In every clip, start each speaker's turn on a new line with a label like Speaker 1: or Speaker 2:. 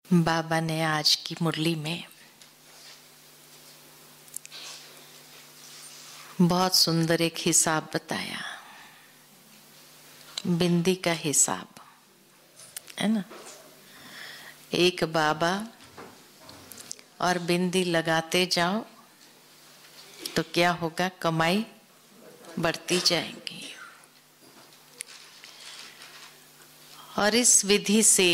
Speaker 1: बाबा ने आज की मुरली में बहुत सुंदर एक हिसाब बताया, बिंदी का हिसाब है ना। एक बाबा और बिंदी लगाते जाओ तो क्या होगा, कमाई बढ़ती जाएगी। और इस विधि से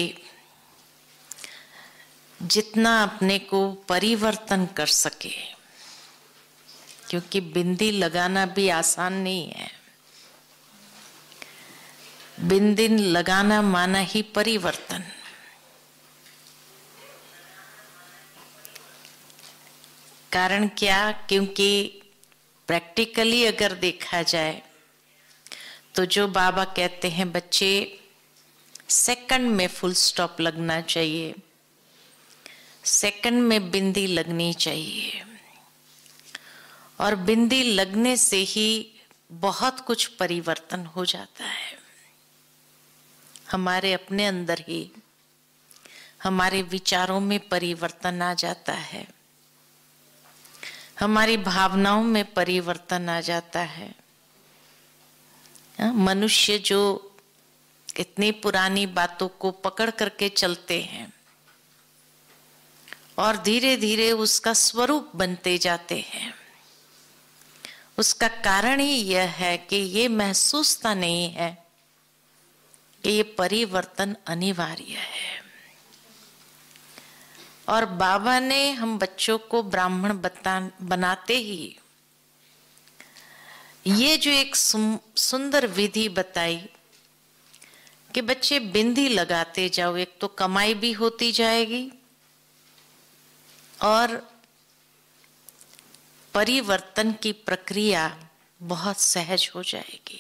Speaker 1: जितना अपने को परिवर्तन कर सके, क्योंकि बिंदी लगाना भी आसान नहीं है। बिंदी लगाना माना ही परिवर्तन। कारण क्या, क्योंकि प्रैक्टिकली अगर देखा जाए तो जो बाबा कहते हैं बच्चे सेकंड में फुल स्टॉप लगना चाहिए, सेकंड में बिंदी लगनी चाहिए, और बिंदी लगने से ही बहुत कुछ परिवर्तन हो जाता है। हमारे अपने अंदर ही हमारे विचारों में परिवर्तन आ जाता है, हमारी भावनाओं में परिवर्तन आ जाता है। मनुष्य जो इतनी पुरानी बातों को पकड़ करके चलते हैं और धीरे धीरे उसका स्वरूप बनते जाते हैं, उसका कारण ही यह है कि ये महसूसता नहीं है कि ये परिवर्तन अनिवार्य है। और बाबा ने हम बच्चों को ब्राह्मण बनाते ही ये जो एक सुंदर विधि बताई कि बच्चे बिंदी लगाते जाओ, एक तो कमाई भी होती जाएगी और परिवर्तन की प्रक्रिया बहुत सहज हो जाएगी।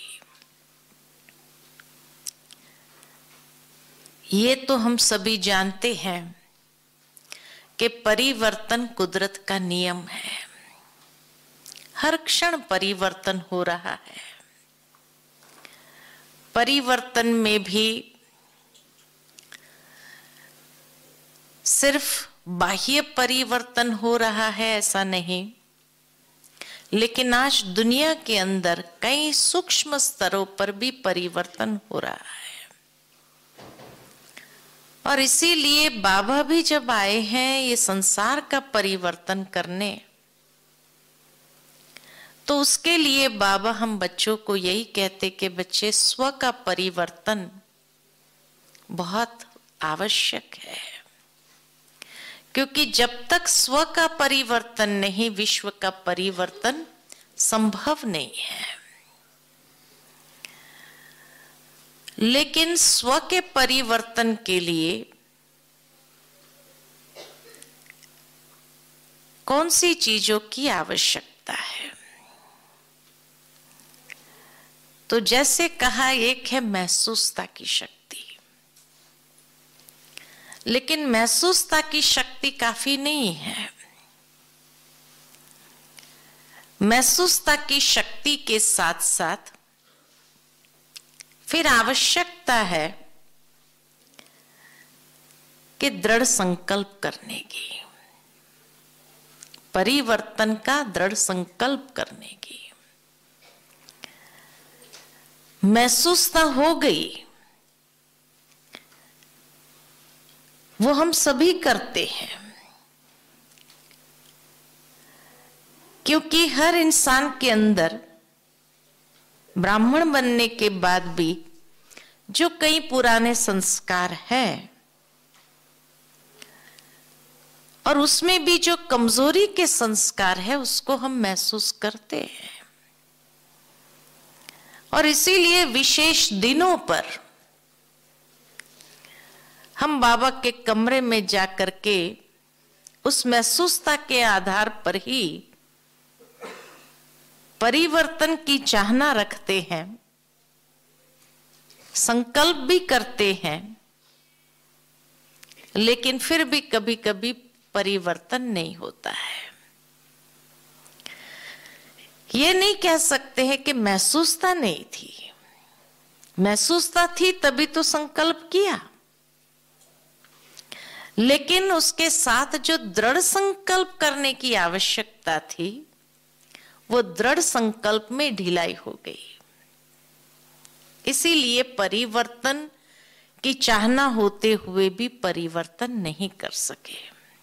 Speaker 1: ये तो हम सभी जानते हैं कि परिवर्तन कुदरत का नियम है। हर क्षण परिवर्तन हो रहा है। परिवर्तन में भी सिर्फ बाह्य परिवर्तन हो रहा है ऐसा नहीं, लेकिन आज दुनिया के अंदर कई सूक्ष्म स्तरों पर भी परिवर्तन हो रहा है। और इसीलिए बाबा भी जब आए हैं ये संसार का परिवर्तन करने, तो उसके लिए बाबा हम बच्चों को यही कहते कि बच्चे स्व का परिवर्तन बहुत आवश्यक है, क्योंकि जब तक स्व का परिवर्तन नहीं, विश्व का परिवर्तन संभव नहीं है। लेकिन स्व के परिवर्तन के लिए कौन सी चीजों की आवश्यकता है? तो जैसे कहा, एक है महसूसता की शक्ति, लेकिन महसूसता की शक्ति काफी नहीं है। महसूसता की शक्ति के साथ साथ फिर आवश्यकता है कि दृढ़ संकल्प करने की, परिवर्तन का दृढ़ संकल्प करने की। महसूसता हो गई, वो हम सभी करते हैं, क्योंकि हर इंसान के अंदर ब्राह्मण बनने के बाद भी जो कई पुराने संस्कार हैं, और उसमें भी जो कमजोरी के संस्कार है, उसको हम महसूस करते हैं। और इसीलिए विशेष दिनों पर हम बाबा के कमरे में जाकर के उस महसूसता के आधार पर ही परिवर्तन की चाहना रखते हैं, संकल्प भी करते हैं, लेकिन फिर भी कभी कभी परिवर्तन नहीं होता है। ये नहीं कह सकते हैं कि महसूसता नहीं थी, महसूसता थी तभी तो संकल्प किया। लेकिन उसके साथ जो दृढ़ संकल्प करने की आवश्यकता थी, वो दृढ़ संकल्प में ढिलाई हो गई। इसीलिए परिवर्तन की चाहना होते हुए भी परिवर्तन नहीं कर सके।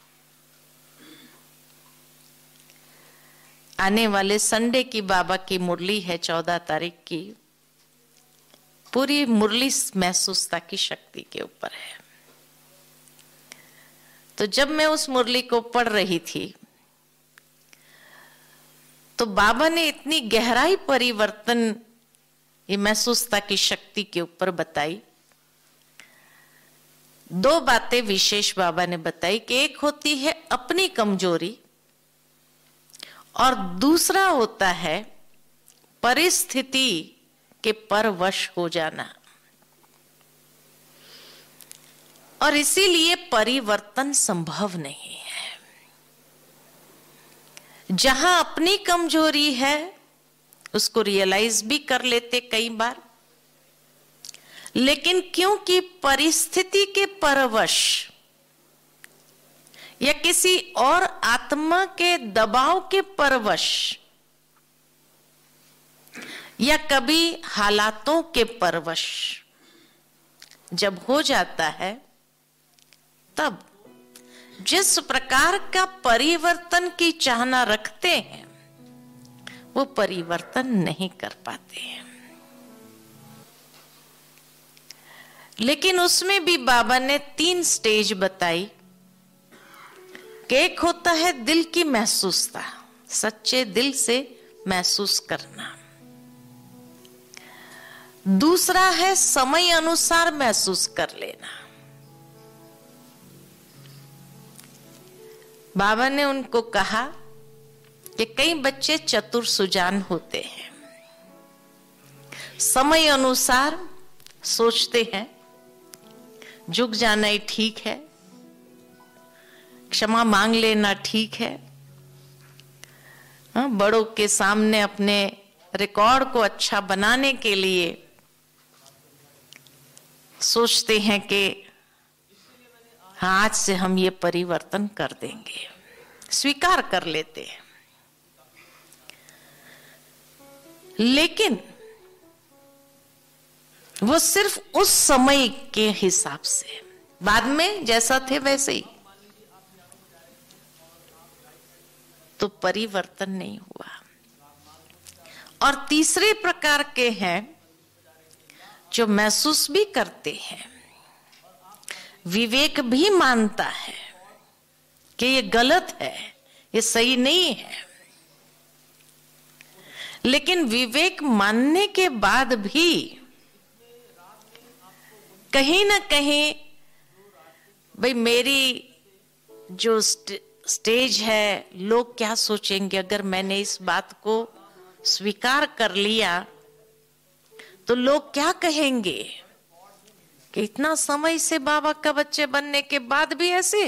Speaker 1: आने वाले संडे की बाबा की मुरली है 14 तारीख की। पूरी मुरली महसूसता की शक्ति के ऊपर है। तो जब मैं उस मुरली को पढ़ रही थी तो बाबा ने इतनी गहराई परिवर्तन ये महसूसता की शक्ति के ऊपर बताई। 2 बातें विशेष बाबा ने बताई कि एक होती है अपनी कमजोरी और दूसरा होता है परिस्थिति के परवश हो जाना। और इसीलिए परिवर्तन संभव नहीं है। जहां अपनी कमजोरी है उसको रियलाइज भी कर लेते कई बार, लेकिन क्योंकि परिस्थिति के परवश या किसी और आत्मा के दबाव के परवश या कभी हालातों के परवश जब हो जाता है, तब जिस प्रकार का परिवर्तन की चाहना रखते हैं वो परिवर्तन नहीं कर पाते हैं। लेकिन उसमें भी बाबा ने 3 स्टेज बताई कि एक होता है दिल की महसूसता, सच्चे दिल से महसूस करना। दूसरा है समय अनुसार महसूस कर लेना। बाबा ने उनको कहा कि कई बच्चे चतुर सुजान होते हैं, समय अनुसार सोचते हैं झुक जाना ही ठीक है, क्षमा मांग लेना ठीक है, बड़ों के सामने अपने रिकॉर्ड को अच्छा बनाने के लिए सोचते हैं कि हाँ आज से हम ये परिवर्तन कर देंगे, स्वीकार कर लेते हैं। लेकिन वो सिर्फ उस समय के हिसाब से, बाद में जैसा थे वैसे ही, तो परिवर्तन नहीं हुआ। और तीसरे प्रकार के हैं जो महसूस भी करते हैं, विवेक भी मानता है कि ये गलत है, ये सही नहीं है, लेकिन विवेक मानने के बाद भी कहीं ना कहीं भाई मेरी जो स्टेज है, लोग क्या सोचेंगे अगर मैंने इस बात को स्वीकार कर लिया, तो लोग क्या कहेंगे कि इतना समय से बाबा का बच्चे बनने के बाद भी ऐसे।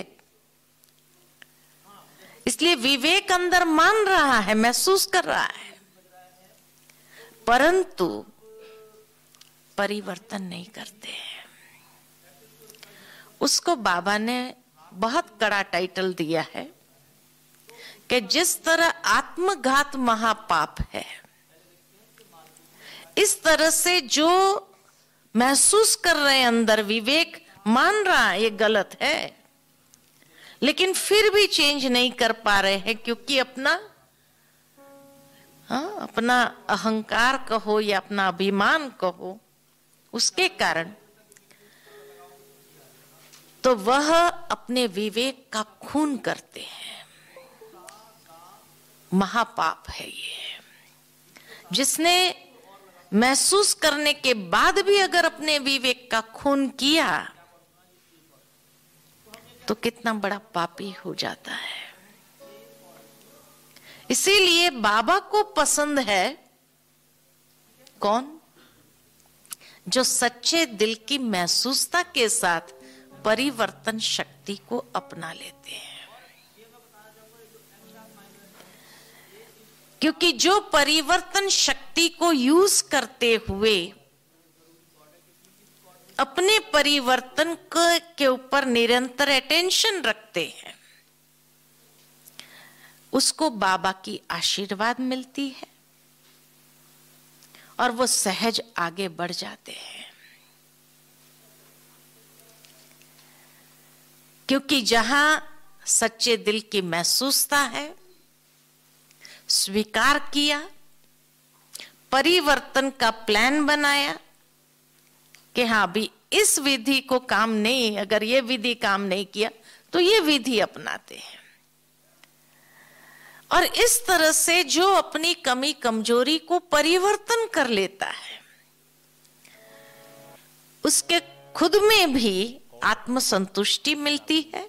Speaker 1: इसलिए विवेक अंदर मान रहा है, महसूस कर रहा है, परंतु परिवर्तन नहीं करते हैं। उसको बाबा ने बहुत कड़ा टाइटल दिया है कि जिस तरह आत्मघात महापाप है, इस तरह से जो महसूस कर रहे हैं अंदर, विवेक मान रहा है ये गलत है, लेकिन फिर भी चेंज नहीं कर पा रहे हैं क्योंकि अपना अपना अहंकार कहो या अपना अभिमान कहो, उसके कारण तो वह अपने विवेक का खून करते हैं। महापाप है ये। जिसने महसूस करने के बाद भी अगर अपने विवेक का खून किया तो कितना बड़ा पापी हो जाता है। इसीलिए बाबा को पसंद है कौन? जो सच्चे दिल की महसूसता के साथ परिवर्तन शक्ति को अपना लेते हैं। क्योंकि जो परिवर्तन शक्ति को यूज करते हुए अपने परिवर्तन के ऊपर निरंतर अटेंशन रखते हैं, उसको बाबा की आशीर्वाद मिलती है और वो सहज आगे बढ़ जाते हैं। क्योंकि जहां सच्चे दिल की महसूसता है, स्वीकार किया, परिवर्तन का प्लान बनाया कि हाँ अभी इस विधि को काम नहीं, अगर ये विधि काम नहीं किया तो ये विधि अपनाते हैं। और इस तरह से जो अपनी कमी कमजोरी को परिवर्तन कर लेता है, उसके खुद में भी आत्मसंतुष्टि मिलती है,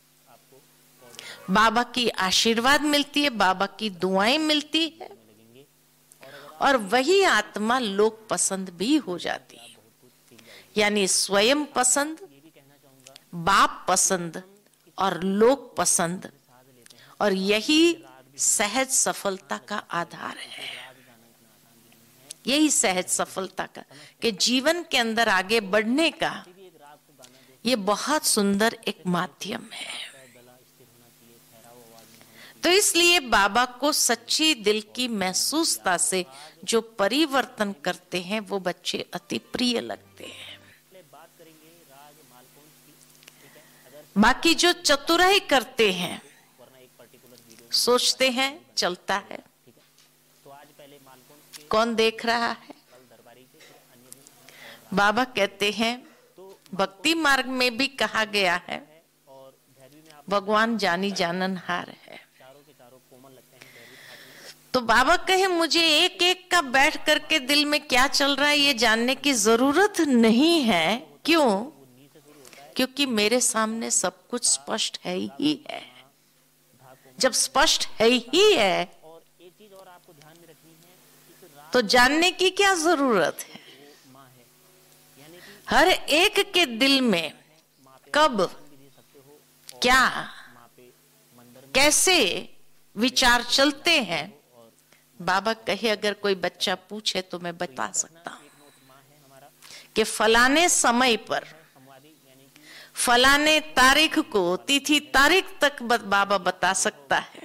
Speaker 1: बाबा की आशीर्वाद मिलती है, बाबा की दुआएं मिलती है, और वही आत्मा लोक पसंद भी हो जाती है। यानी स्वयं पसंद, बाप पसंद और लोक पसंद, और यही सहज सफलता का आधार है। यही सहज सफलता का, कि जीवन के अंदर आगे बढ़ने का ये बहुत सुंदर एक माध्यम है। तो इसलिए बाबा को सच्ची दिल की महसूसता से जो परिवर्तन करते हैं वो बच्चे अति प्रिय लगते हैं। बाकी जो चतुराई करते हैं, सोचते हैं चलता है, कौन देख रहा है। बाबा कहते हैं भक्ति मार्ग में भी कहा गया है भगवान जानी जाननहार है। तो बाबा कहे मुझे एक एक का बैठ करके दिल में क्या चल रहा है ये जानने की जरूरत नहीं है। क्यों? क्योंकि मेरे सामने सब कुछ स्पष्ट है ही है। जब स्पष्ट है ही है तो जानने की क्या जरूरत है। हर एक के दिल में कब, क्या, कैसे विचार चलते हैं, बाबा कहे अगर कोई बच्चा पूछे तो मैं बता सकता हूं कि फलाने समय पर, फलाने तारीख को, तिथि तारीख तक बाबा बता सकता है।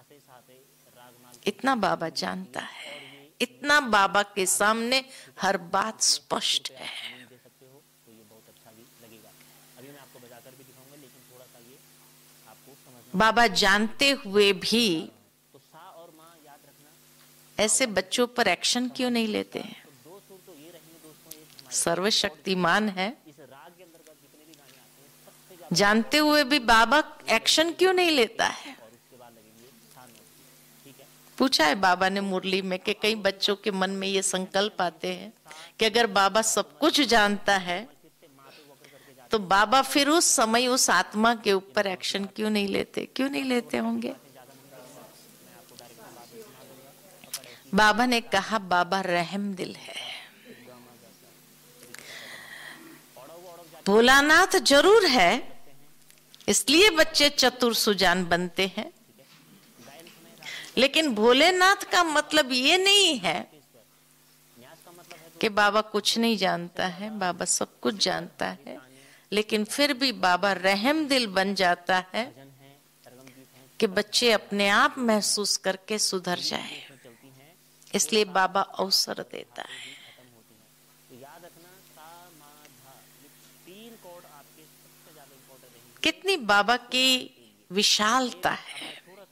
Speaker 1: इतना बाबा जानता है, इतना बाबा के सामने हर बात स्पष्ट है। बाबा जानते हुए भी ऐसे बच्चों पर एक्शन क्यों नहीं लेते हैं? सर्वशक्तिमान है, जानते हुए भी बाबा एक्शन क्यों नहीं लेता है? पूछा है बाबा ने मुरली में कि कई बच्चों के मन में ये संकल्प आते हैं कि अगर बाबा सब कुछ जानता है तो बाबा फिर उस समय उस आत्मा के ऊपर एक्शन क्यों नहीं लेते? क्यों नहीं लेते होंगे? बाबा ने कहा बाबा रहम दिल है। भोलानाथ जरूर है, इसलिए बच्चे चतुर सुजान बनते हैं, लेकिन भोलेनाथ का मतलब ये नहीं है कि बाबा कुछ नहीं जानता है। बाबा सब कुछ जानता है, लेकिन फिर भी बाबा रहम दिल बन जाता है कि बच्चे अपने आप महसूस करके सुधर जाए। इसलिए बाबा अवसर देता है। कितनी बाबा की विशालता है,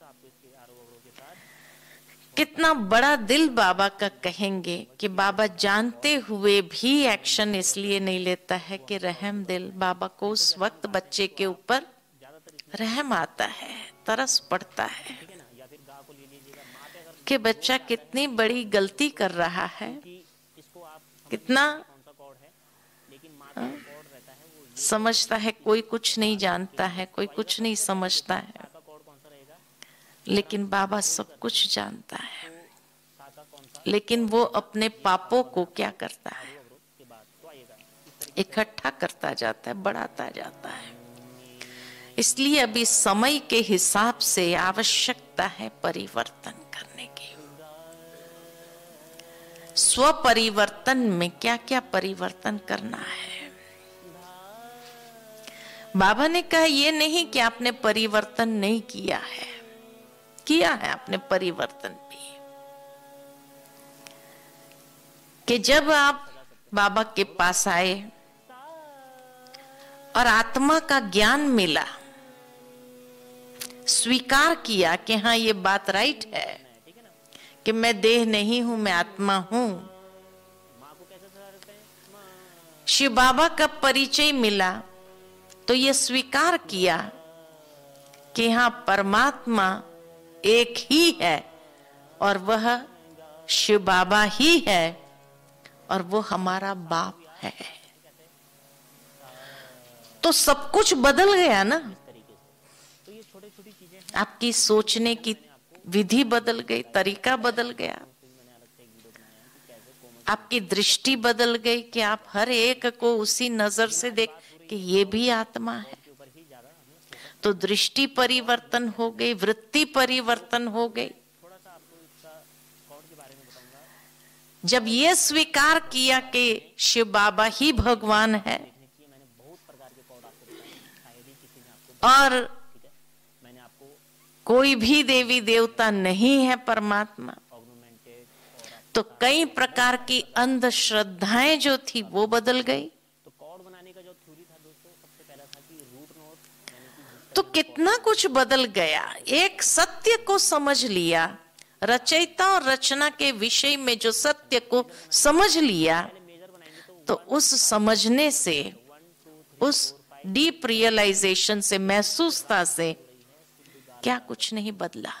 Speaker 1: कितना बड़ा दिल बाबा का कहेंगे कि बाबा जानते हुए भी एक्शन इसलिए नहीं लेता है कि रहम दिल। बाबा को उस वक्त बच्चे के ऊपर रहम आता है, तरस पड़ता है कि बच्चा कितनी बड़ी गलती कर रहा है, कितना समझता है। कोई कुछ नहीं जानता है, कोई कुछ नहीं समझता है, लेकिन बाबा सब कुछ जानता है। लेकिन वो अपने पापों को क्या करता है? इकट्ठा करता जाता है, बढ़ाता जाता है। इसलिए अभी समय के हिसाब से आवश्यकता है परिवर्तन करने की। स्व परिवर्तन में क्या क्या परिवर्तन करना है? बाबा ने कहा ये नहीं कि आपने परिवर्तन नहीं किया है, किया है आपने परिवर्तन भी। कि जब आप बाबा के पास आए और आत्मा का ज्ञान मिला, स्वीकार किया कि हाँ ये बात राइट है कि मैं देह नहीं हूं, मैं आत्मा हूं। शिव बाबा का परिचय मिला तो ये स्वीकार किया कि हाँ परमात्मा एक ही है और वह शिव बाबा ही है और वो हमारा बाप है। तो सब कुछ बदल गया ना। आपकी सोचने की विधि बदल गई, तरीका बदल गया, आपकी दृष्टि बदल गई कि आप हर एक को उसी नजर से देख कि ये भी आत्मा है। तो दृष्टि परिवर्तन हो गई, वृत्ति परिवर्तन हो गई। जब ये स्वीकार किया कि शिव बाबा ही भगवान है और कोई भी देवी देवता नहीं है परमात्मा, तो कई प्रकार की अंधश्रद्धाएं जो थी वो बदल गई। तो कितना कुछ बदल गया। एक सत्य को समझ लिया, रचयिता और रचना के विषय में जो सत्य को समझ लिया, तो उस समझने से, उस डीप रियलाइजेशन से, महसूसता से क्या कुछ नहीं बदला।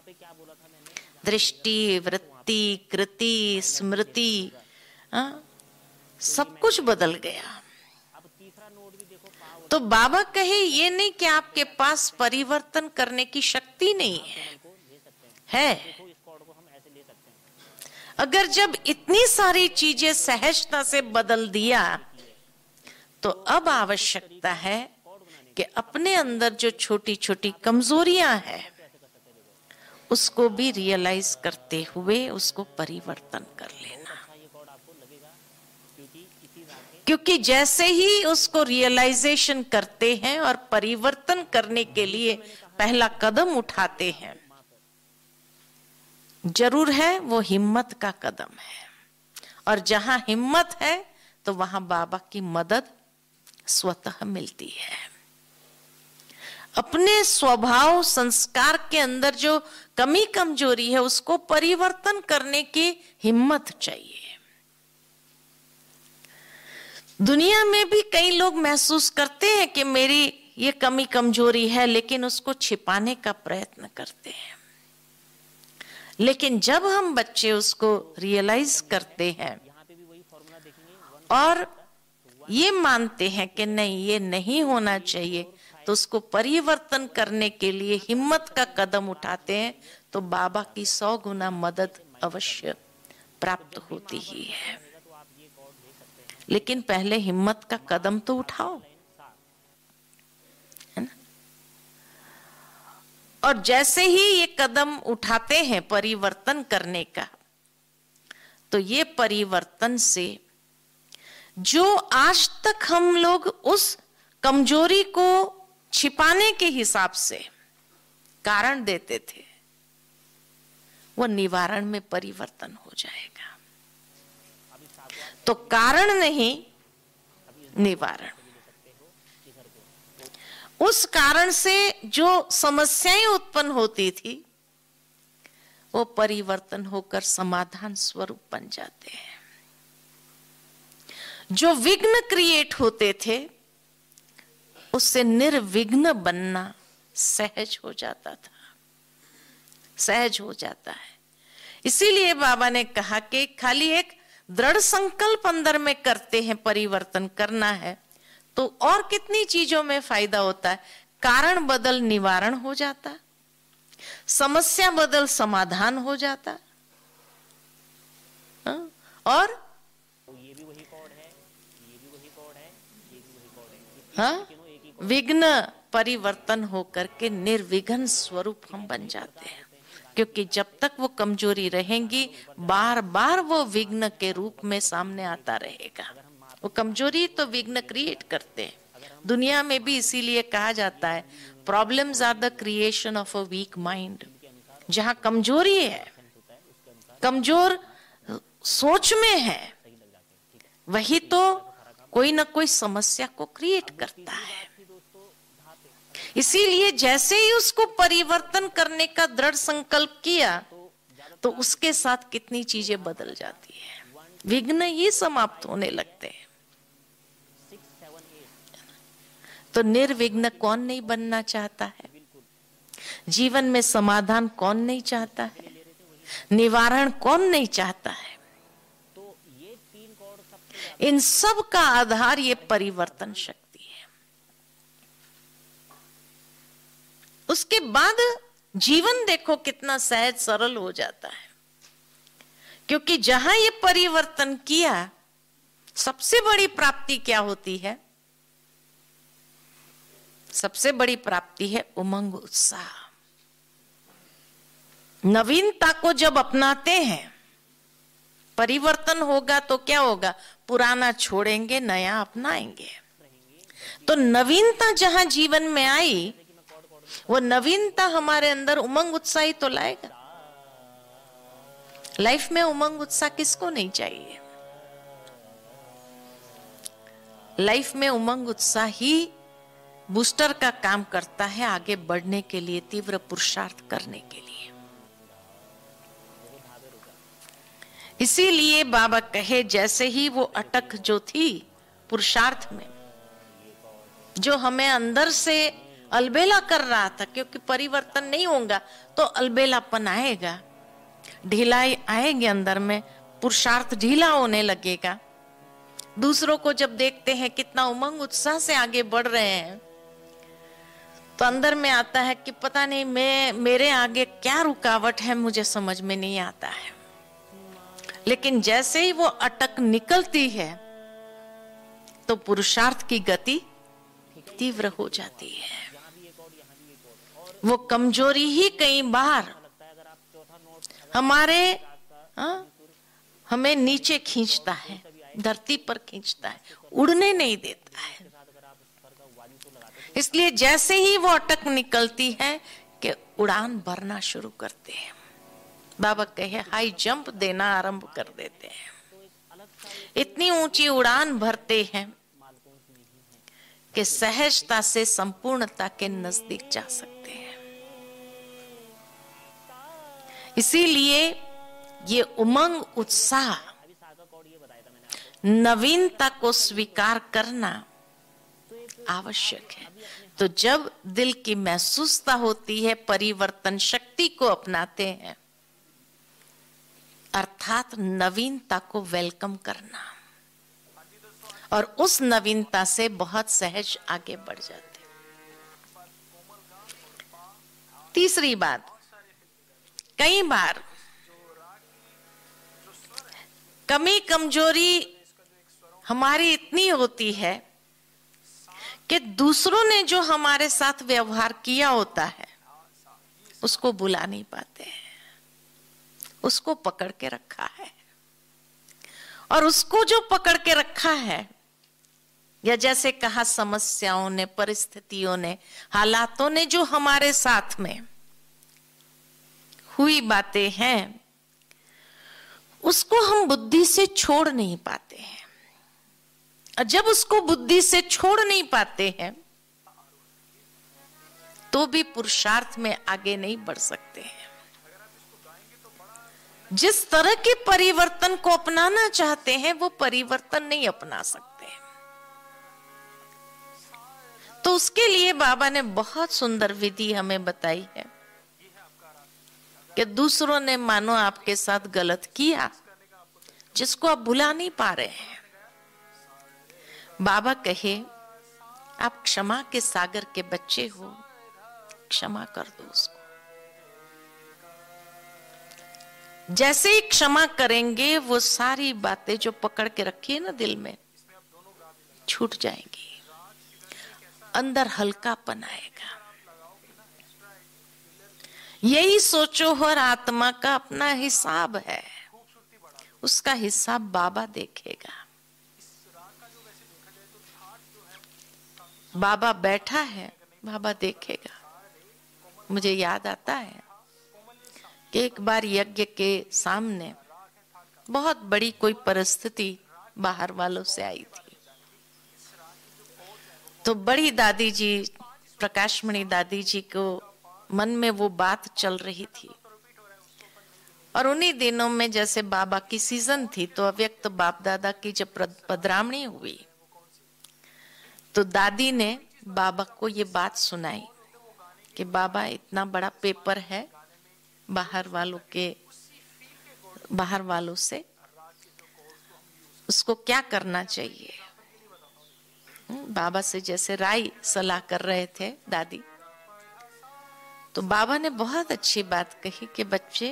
Speaker 1: दृष्टि, वृत्ति, कृति, स्मृति, सब कुछ बदल गया। तो बाबा कहे ये नहीं कि आपके पास परिवर्तन करने की शक्ति नहीं है। अगर जब इतनी सारी चीजें सहजता से बदल दिया, तो अब आवश्यकता है कि अपने अंदर जो छोटी छोटी कमजोरियां हैं उसको भी रियलाइज करते हुए उसको परिवर्तन कर लेना। क्योंकि जैसे ही उसको रियलाइजेशन करते हैं और परिवर्तन करने के लिए पहला कदम उठाते हैं, जरूर है वो हिम्मत का कदम है। और जहां हिम्मत है तो वहां बाबा की मदद स्वतः मिलती है। अपने स्वभाव संस्कार के अंदर जो कमी कमजोरी है उसको परिवर्तन करने की हिम्मत चाहिए। दुनिया में भी कई लोग महसूस करते हैं कि मेरी ये कमी कमजोरी है, लेकिन उसको छिपाने का प्रयत्न करते हैं। लेकिन जब हम बच्चे उसको रियलाइज करते हैं और ये मानते हैं कि नहीं ये नहीं होना चाहिए, तो उसको परिवर्तन करने के लिए हिम्मत का कदम उठाते हैं, तो बाबा की 100 गुना मदद अवश्य प्राप्त होती ही है। लेकिन पहले हिम्मत का कदम तो उठाओ, है ना। और जैसे ही ये कदम उठाते हैं परिवर्तन करने का, तो ये परिवर्तन से जो आज तक हम लोग उस कमजोरी को छिपाने के हिसाब से कारण देते थे, वो निवारण में परिवर्तन हो जाएगा। तो कारण नहीं, निवारण। उस कारण से जो समस्याएं उत्पन्न होती थी वो परिवर्तन होकर समाधान स्वरूप बन जाते हैं। जो विघ्न क्रिएट होते थे उससे निर्विघ्न बनना सहज हो जाता था, सहज हो जाता है। इसीलिए बाबा ने कहा कि खाली एक दृढ़ संकल्प अंदर में करते हैं परिवर्तन करना है, तो और कितनी चीजों में फायदा होता है। कारण बदल निवारण हो जाता, समस्या बदल समाधान हो जाता। और विघ्न परिवर्तन होकर के निर्विघ्न स्वरूप हम बन जाते हैं। क्योंकि जब तक वो कमजोरी रहेंगी, बार बार वो विघ्न के रूप में सामने आता रहेगा। वो कमजोरी तो विघ्न क्रिएट करते हैं, दुनिया में भी इसीलिए कहा जाता है problems are the creation of a weak mind. जहां कमजोरी है, कमजोर सोच में है, वही तो कोई ना कोई समस्या को क्रिएट करता है। इसीलिए जैसे ही उसको परिवर्तन करने का दृढ़ संकल्प किया तो उसके साथ कितनी चीजें बदल जाती है, विघ्न ही समाप्त होने लगते हैं। तो निर्विघ्न कौन नहीं बनना चाहता है? जीवन में समाधान कौन नहीं चाहता है? निवारण कौन नहीं चाहता है? इन सब का आधार ये परिवर्तन शक्ति है। उसके बाद जीवन देखो कितना सहज सरल हो जाता है, क्योंकि जहां ये परिवर्तन किया, सबसे बड़ी प्राप्ति क्या होती है? सबसे बड़ी प्राप्ति है उमंग, उत्साह। नवीनता को जब अपनाते हैं, परिवर्तन होगा तो क्या होगा? पुराना छोड़ेंगे, नया अपनाएंगे। तो नवीनता जहां जीवन में आई, वो नवीनता हमारे अंदर उमंग उत्साह ही तो लाएगा। लाइफ में उमंग उत्साह किसको नहीं चाहिए? लाइफ में उमंग उत्साह ही बूस्टर का काम करता है आगे बढ़ने के लिए, तीव्र पुरुषार्थ करने के लिए। इसीलिए बाबा कहे जैसे ही वो अटक जो थी पुरुषार्थ में, जो हमें अंदर से अलबेला कर रहा था, क्योंकि परिवर्तन नहीं होगा तो अलबेलापन आएगा, ढिलाई आएगी अंदर में, पुरुषार्थ ढीला होने लगेगा। दूसरों को जब देखते हैं कितना उमंग उत्साह से आगे बढ़ रहे हैं, तो अंदर में आता है कि पता नहीं मेरे आगे क्या रुकावट है, मुझे समझ में नहीं आता है। लेकिन जैसे ही वो अटक निकलती है तो पुरुषार्थ की गति तीव्र हो जाती है। वो कमजोरी ही कई बार हमें नीचे खींचता है, धरती पर खींचता है, उड़ने नहीं देता है। इसलिए जैसे ही वो अटक निकलती है कि उड़ान भरना शुरू करते हैं। बाबा कहे हाई जंप देना आरंभ कर देते हैं, इतनी ऊंची उड़ान भरते हैं कि सहजता से संपूर्णता के नजदीक जा सकते हैं। इसीलिए ये उमंग उत्साह, नवीनता को स्वीकार करना आवश्यक है। तो जब दिल की महसूसता होती है, परिवर्तन शक्ति को अपनाते हैं, अर्थात नवीनता को वेलकम करना, और उस नवीनता से बहुत सहज आगे बढ़ जाते। तीसरी बात, कई बार कमी कमजोरी हमारी इतनी होती है कि दूसरों ने जो हमारे साथ व्यवहार किया होता है उसको भुला नहीं पाते हैं, उसको पकड़ के रखा है। और उसको जो पकड़ के रखा है, या जैसे कहा समस्याओं ने, परिस्थितियों ने, हालातों ने जो हमारे साथ में हुई बातें हैं, उसको हम बुद्धि से छोड़ नहीं पाते हैं। और जब उसको बुद्धि से छोड़ नहीं पाते हैं तो भी पुरुषार्थ में आगे नहीं बढ़ सकते हैं। जिस तरह के परिवर्तन को अपनाना चाहते हैं वो परिवर्तन नहीं अपना सकते। तो उसके लिए बाबा ने बहुत सुंदर विधि हमें बताई है कि दूसरों ने मानो आपके साथ गलत किया, जिसको आप भुला नहीं पा रहे हैं, बाबा कहे आप क्षमा के सागर के बच्चे हो, क्षमा कर दो उसको। जैसे ही क्षमा करेंगे वो सारी बातें जो पकड़ के रखी है ना दिल में, छूट जाएंगी, अंदर हल्कापन आएगा। यही सोचो हर आत्मा का अपना हिसाब है, उसका हिसाब बाबा देखेगा। बाबा बैठा है, बाबा देखेगा। मुझे याद आता है कि एक बार यज्ञ के सामने बहुत बड़ी कोई परिस्थिति बाहर वालों से आई थी। तो बड़ी दादी जी, प्रकाशमणि दादी जी को मन में वो बात चल रही थी। और उन्हीं दिनों में जैसे बाबा की सीजन थी, तो अव्यक्त बाप दादा की जब पधरामणी हुई तो दादी ने बाबा को ये बात सुनाई कि बाबा इतना बड़ा पेपर है बाहर वालों से, उसको क्या करना चाहिए। बाबा से जैसे राय सलाह कर रहे थे दादी। तो बाबा ने बहुत अच्छी बात कही कि बच्चे,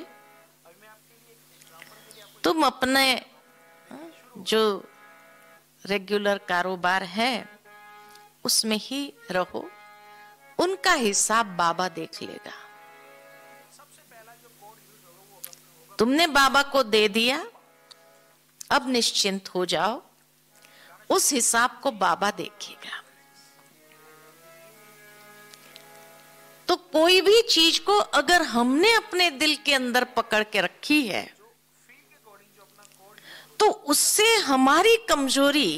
Speaker 1: तुम अपने जो रेगुलर कारोबार है उसमें ही रहो, उनका हिसाब बाबा देख लेगा। तुमने बाबा को दे दिया, अब निश्चिंत हो जाओ, उस हिसाब को बाबा देखेगा। तो कोई भी चीज को अगर हमने अपने दिल के अंदर पकड़ के रखी है तो उससे हमारी कमजोरी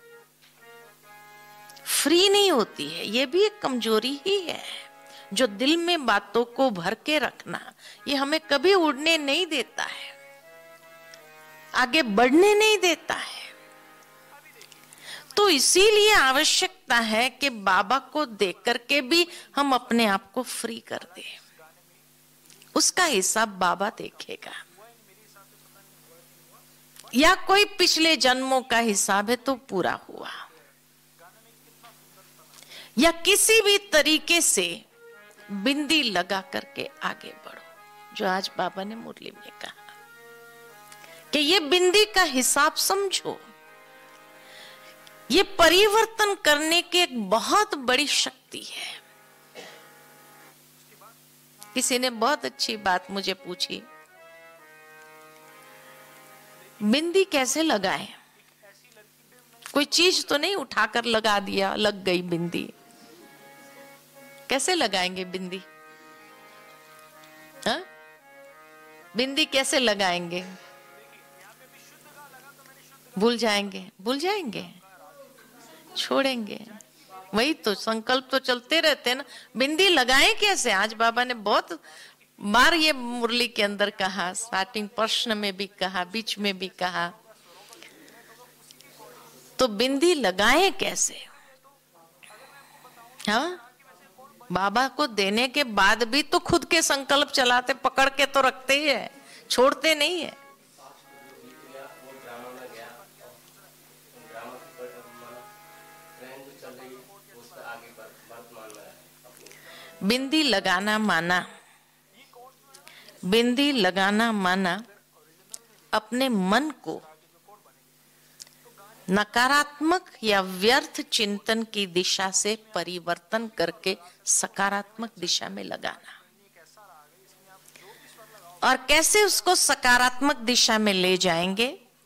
Speaker 1: फ्री नहीं होती है। ये भी एक कमजोरी ही है, जो दिल में बातों को भर के रखना, ये हमें कभी उड़ने नहीं देता है, आगे बढ़ने नहीं देता है। तो इसीलिए आवश्यकता है कि बाबा को देख करके भी हम अपने आप को फ्री कर दें। उसका हिसाब बाबा देखेगा। या कोई पिछले जन्मों का हिसाब है तो पूरा हुआ, या किसी भी तरीके से बिंदी लगा करके आगे बढ़ो, जो आज बाबा ने मुरली में कहा कि ये बिंदी का हिसाब समझो। ये परिवर्तन करने की एक बहुत बड़ी शक्ति है। किसी ने बहुत अच्छी बात मुझे पूछी, बिंदी कैसे लगाएं? कोई चीज तो नहीं उठाकर लगा दिया, लग गई बिंदी। कैसे लगाएंगे बिंदी? हाँ? बिंदी कैसे लगाएंगे? भूल जाएंगे, छोड़ेंगे। वही तो संकल्प तो चलते रहते हैं ना। बिंदी लगाएं कैसे? आज बाबा ने बहुत बार ये मुरली के अंदर कहा, स्टार्टिंग प्रश्न में भी कहा, बीच में भी कहा। तो बिंदी लगाएं कैसे? हाँ, बाबा को देने के बाद भी तो खुद के संकल्प चलाते, पकड़ के तो रखते ही है, छोड़ते नहीं है। बिंदी लगाना माना अपने मन को नकारात्मक या व्यर्थ चिंतन की दिशा से परिवर्तन करके सकारात्मक दिशा में लगाना। और कैसे उसको सकारात्मक दिशा में ले जाएंगे?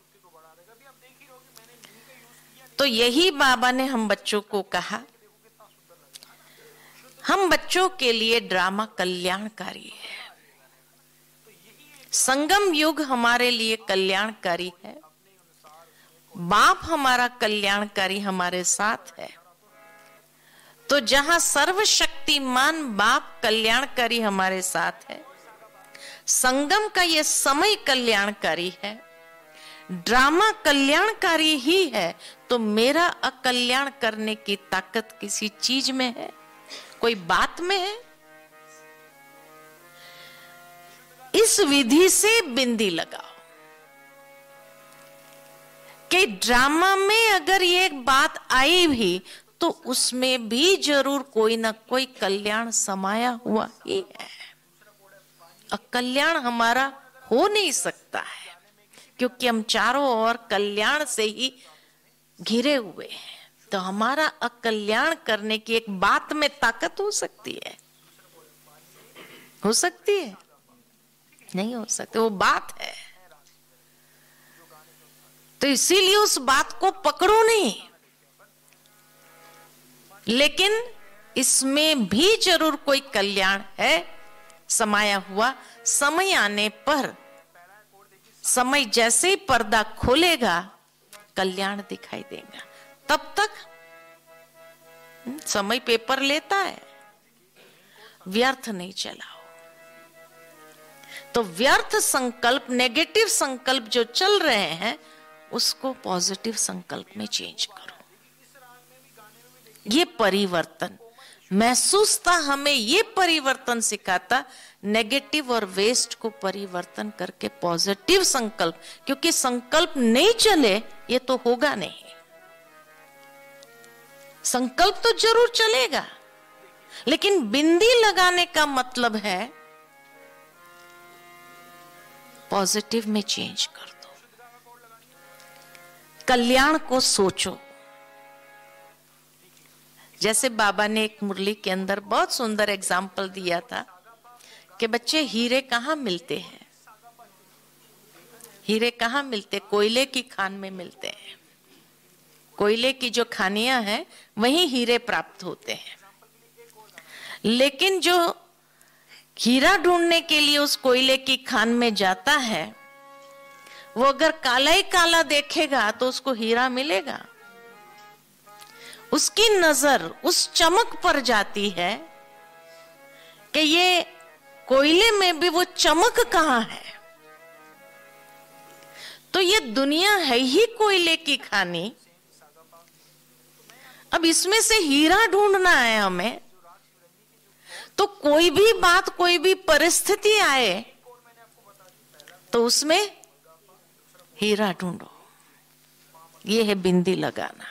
Speaker 1: तो यही बाबा ने हम बच्चों को कहा, हम बच्चों के लिए ड्रामा कल्याणकारी है। संगम युग हमारे लिए कल्याणकारी है। बाप हमारा कल्याणकारी हमारे साथ है। तो जहां सर्वशक्तिमान बाप कल्याणकारी हमारे साथ है, संगम का ये समय कल्याणकारी है, ड्रामा कल्याणकारी ही है, तो मेरा अकल्याण करने की ताकत किसी चीज में है? कोई बात में है? इस विधि से बिंदी लगाओ कि ड्रामा में अगर ये बात आई भी तो उसमें भी जरूर कोई ना कोई कल्याण समाया हुआ ही है। अकल्याण हमारा हो नहीं सकता है, क्योंकि हम चारों ओर कल्याण से ही घिरे हुए हैं। तो हमारा अकल्याण करने की एक बात में ताकत हो सकती है? हो सकती है? नहीं हो सकती, वो बात है। तो इसीलिए उस बात को पकड़ो नहीं, लेकिन इसमें भी जरूर कोई कल्याण है समाया हुआ। समय आने पर, समय जैसे ही पर्दा खोलेगा, कल्याण दिखाई देगा। तब तक समय पेपर लेता है, व्यर्थ नहीं चलाओ। तो व्यर्थ संकल्प, नेगेटिव संकल्प जो चल रहे हैं, उसको पॉजिटिव संकल्प में चेंज करो। ये परिवर्तन महसूस था, हमें ये परिवर्तन सिखाता, नेगेटिव और वेस्ट को परिवर्तन करके पॉजिटिव संकल्प, क्योंकि संकल्प नहीं चले ये तो होगा नहीं। संकल्प तो जरूर चलेगा, लेकिन बिंदी लगाने का मतलब है पॉजिटिव में चेंज कर दो, कल्याण को सोचो। जैसे बाबा ने एक मुरली के अंदर बहुत सुंदर एग्जाम्पल दिया था कि बच्चे हीरे कहाँ मिलते हैं? हीरे कहाँ मिलते? कोयले की खान में मिलते हैं। कोयले की जो खानियां हैं वहीं हीरे प्राप्त होते हैं। लेकिन जो हीरा ढूंढने के लिए उस कोयले की खान में जाता है, वो अगर काला ही काला देखेगा तो उसको हीरा मिलेगा। उसकी नजर उस चमक पर जाती है कि ये कोयले में भी वो चमक कहां है। तो ये दुनिया है ही कोयले की खानी, अब इसमें से हीरा ढूंढना है हमें। तो कोई भी बात, कोई भी परिस्थिति आए तो उसमें हीरा ढूंढो। ये है बिंदी लगाना,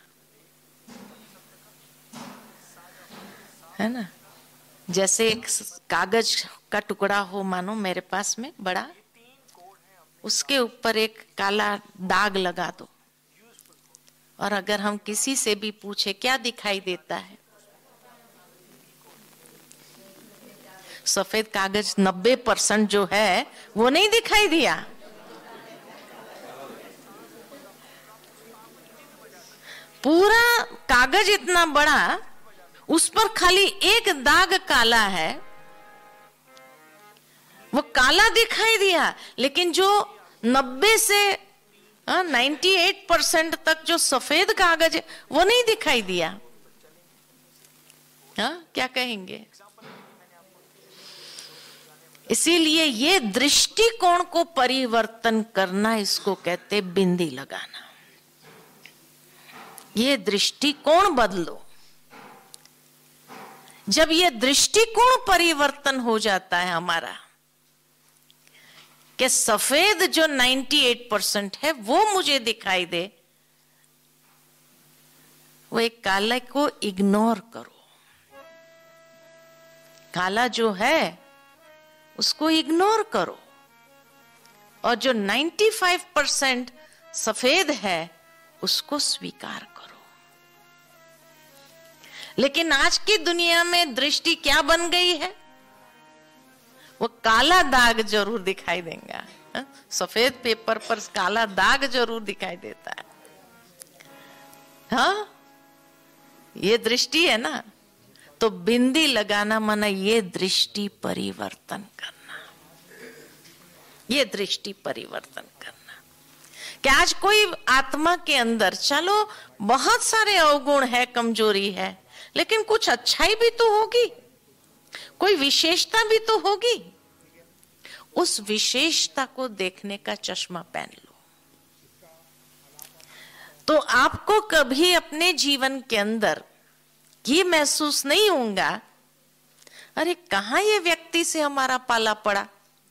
Speaker 1: है ना। जैसे एक कागज का टुकड़ा हो मानो मेरे पास में बड़ा, उसके ऊपर एक काला दाग लगा दो, और अगर हम किसी से भी पूछे क्या दिखाई देता है, सफेद कागज 90% जो है वो नहीं दिखाई दिया। पूरा कागज इतना बड़ा, उस पर खाली एक दाग काला है, वो काला दिखाई दिया। लेकिन जो 90 से 98% तक जो सफेद कागज है वो नहीं दिखाई दिया। क्या कहेंगे? इसीलिए ये दृष्टिकोण को परिवर्तन करना, इसको कहते बिंदी लगाना। ये दृष्टिकोण बदलो। जब ये दृष्टिकोण परिवर्तन हो जाता है हमारा, कि सफेद जो 98% है वो मुझे दिखाई दे, वो एक काले को इग्नोर करो। काला जो है उसको इग्नोर करो, और जो 95% सफेद है उसको स्वीकार करो। लेकिन आज की दुनिया में दृष्टि क्या बन गई है? वो काला दाग जरूर दिखाई देगा, सफेद पेपर पर काला दाग जरूर दिखाई देता है। हाँ, ये दृष्टि है ना। तो बिंदी लगाना माना ये दृष्टि परिवर्तन करना, ये दृष्टि परिवर्तन करना। कि आज कोई आत्मा के अंदर, चलो बहुत सारे अवगुण है, कमजोरी है, लेकिन कुछ अच्छाई भी तो होगी, कोई विशेषता भी तो होगी। उस विशेषता को देखने का चश्मा पहन लो, तो आपको कभी अपने जीवन के अंदर ये महसूस नहीं होगा, अरे कहां ये व्यक्ति से हमारा पाला पड़ा।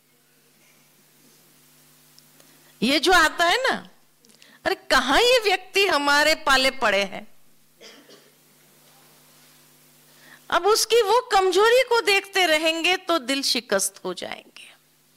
Speaker 1: ये जो आता है ना, अरे कहां ये व्यक्ति हमारे पाले पड़े हैं। अब उसकी वो कमजोरी को देखते रहेंगे तो दिल शिकस्त हो जाएंगे।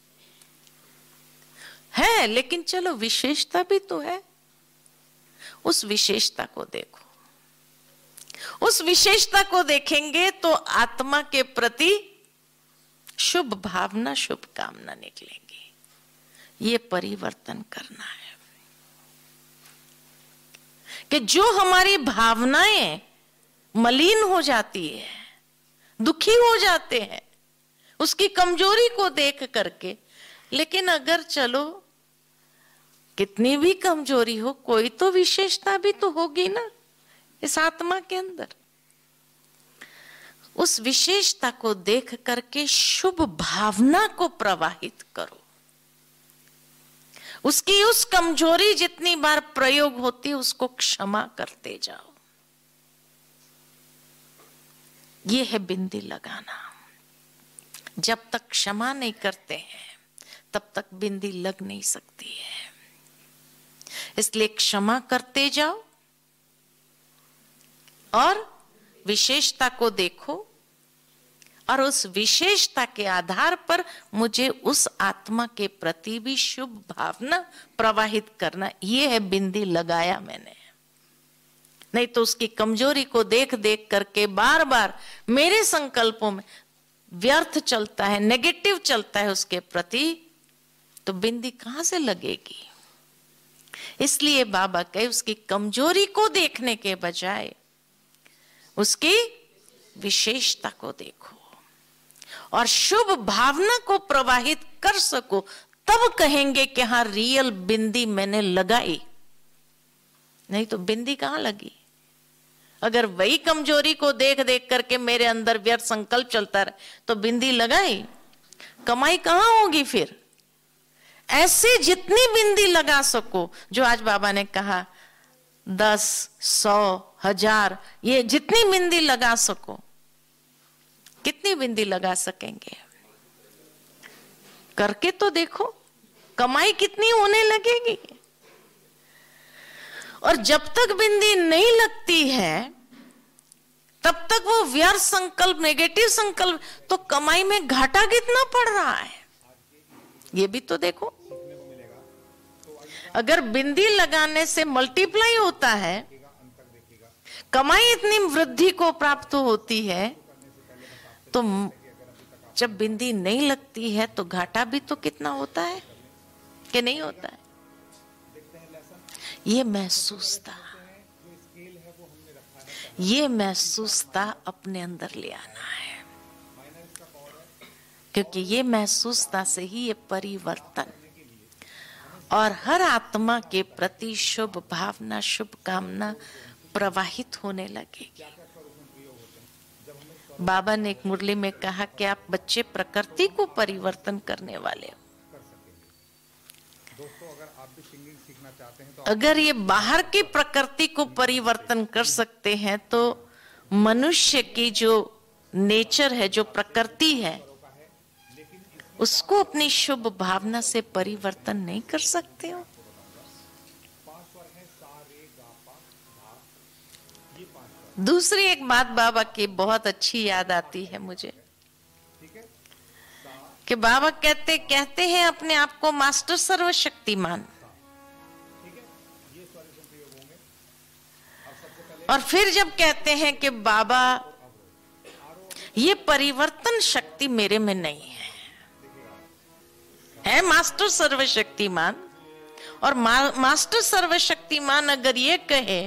Speaker 1: है, लेकिन चलो विशेषता भी तो है, उस विशेषता को देखो। उस विशेषता को देखेंगे तो आत्मा के प्रति शुभ भावना, शुभ कामना निकलेंगी। ये परिवर्तन करना है कि जो हमारी भावनाएं मलिन हो जाती है, दुखी हो जाते हैं उसकी कमजोरी को देख करके। लेकिन अगर चलो कितनी भी कमजोरी हो, कोई तो विशेषता भी तो होगी ना इस आत्मा के अंदर। उस विशेषता को देख करके शुभ भावना को प्रवाहित करो। उसकी उस कमजोरी जितनी बार प्रयोग होती है उसको क्षमा करते जाओ। ये है बिंदी लगाना। जब तक क्षमा नहीं करते हैं तब तक बिंदी लग नहीं सकती है। इसलिए क्षमा करते जाओ और विशेषता को देखो, और उस विशेषता के आधार पर मुझे उस आत्मा के प्रति भी शुभ भावना प्रवाहित करना। यह है बिंदी लगाया मैंने। नहीं तो उसकी कमजोरी को देख देख करके बार बार मेरे संकल्पों में व्यर्थ चलता है, नेगेटिव चलता है उसके प्रति, तो बिंदी कहां से लगेगी। इसलिए बाबा कहे उसकी कमजोरी को देखने के बजाय उसकी विशेषता को देखो और शुभ भावना को प्रवाहित कर सको, तब कहेंगे कि हाँ रियल बिंदी मैंने लगाई। नहीं तो बिंदी कहां लगी। अगर वही कमजोरी को देख देख करके मेरे अंदर व्यर्थ संकल्प चलता रहे तो बिंदी लगाई, कमाई कहां होगी फिर। ऐसे जितनी बिंदी लगा सको, जो आज बाबा ने कहा 10, 100, 1000, ये जितनी बिंदी लगा सको। कितनी बिंदी लगा सकेंगे करके तो देखो, कमाई कितनी होने लगेगी। और जब तक बिंदी नहीं लगती है तब तक वो व्यर्थ संकल्प, नेगेटिव संकल्प, तो कमाई में घाटा कितना पड़ रहा है ये भी तो देखो। अगर बिंदी लगाने से मल्टीप्लाई होता है, कमाई इतनी वृद्धि को प्राप्त होती है, तो जब बिंदी नहीं लगती है तो घाटा भी तो कितना होता है कि नहीं होता है। ये महसूसता अपने अंदर ले आना है, क्योंकि ये महसूसता से ही ये परिवर्तन और हर आत्मा के प्रति शुभ भावना, शुभ कामना प्रवाहित होने लगेगी। बाबा ने एक मुरली में कहा कि आप बच्चे प्रकृति को परिवर्तन करने वाले हो। अगर ये बाहर की प्रकृति को परिवर्तन कर सकते हैं तो मनुष्य की जो नेचर है, जो प्रकृति है, उसको अपनी शुभ भावना से परिवर्तन नहीं कर सकते हो। दूसरी एक बात बाबा की बहुत अच्छी याद आती है मुझे कि बाबा कहते हैं अपने आप को मास्टर सर्वशक्तिमान, और फिर जब कहते हैं कि बाबा ये परिवर्तन शक्ति मेरे में नहीं है मास्टर सर्वशक्तिमान। और मास्टर सर्वशक्तिमान अगर ये कहे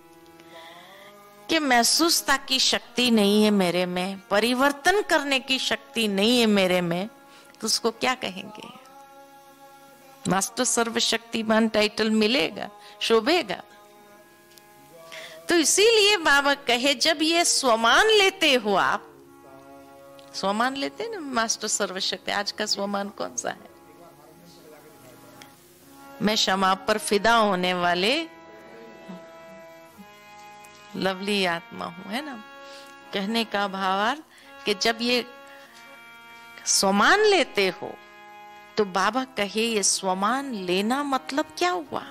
Speaker 1: कि महसूसता की शक्ति नहीं है मेरे में, परिवर्तन करने की शक्ति नहीं है मेरे में, तो उसको क्या कहेंगे। मास्टर सर्वशक्तिमान टाइटल मिलेगा, शोभेगा। तो इसीलिए बाबा कहे जब ये स्वमान लेते हो, आप स्वमान लेते हैं ना, मास्टर सर्वशक्ति। आज का स्वमान कौन सा है। मैं क्षमा पर फिदा होने वाले लवली आत्मा हूं, है ना। कहने का भावार्थ कि जब ये स्वमान लेते हो तो बाबा कहे ये स्वमान लेना मतलब क्या हुआ,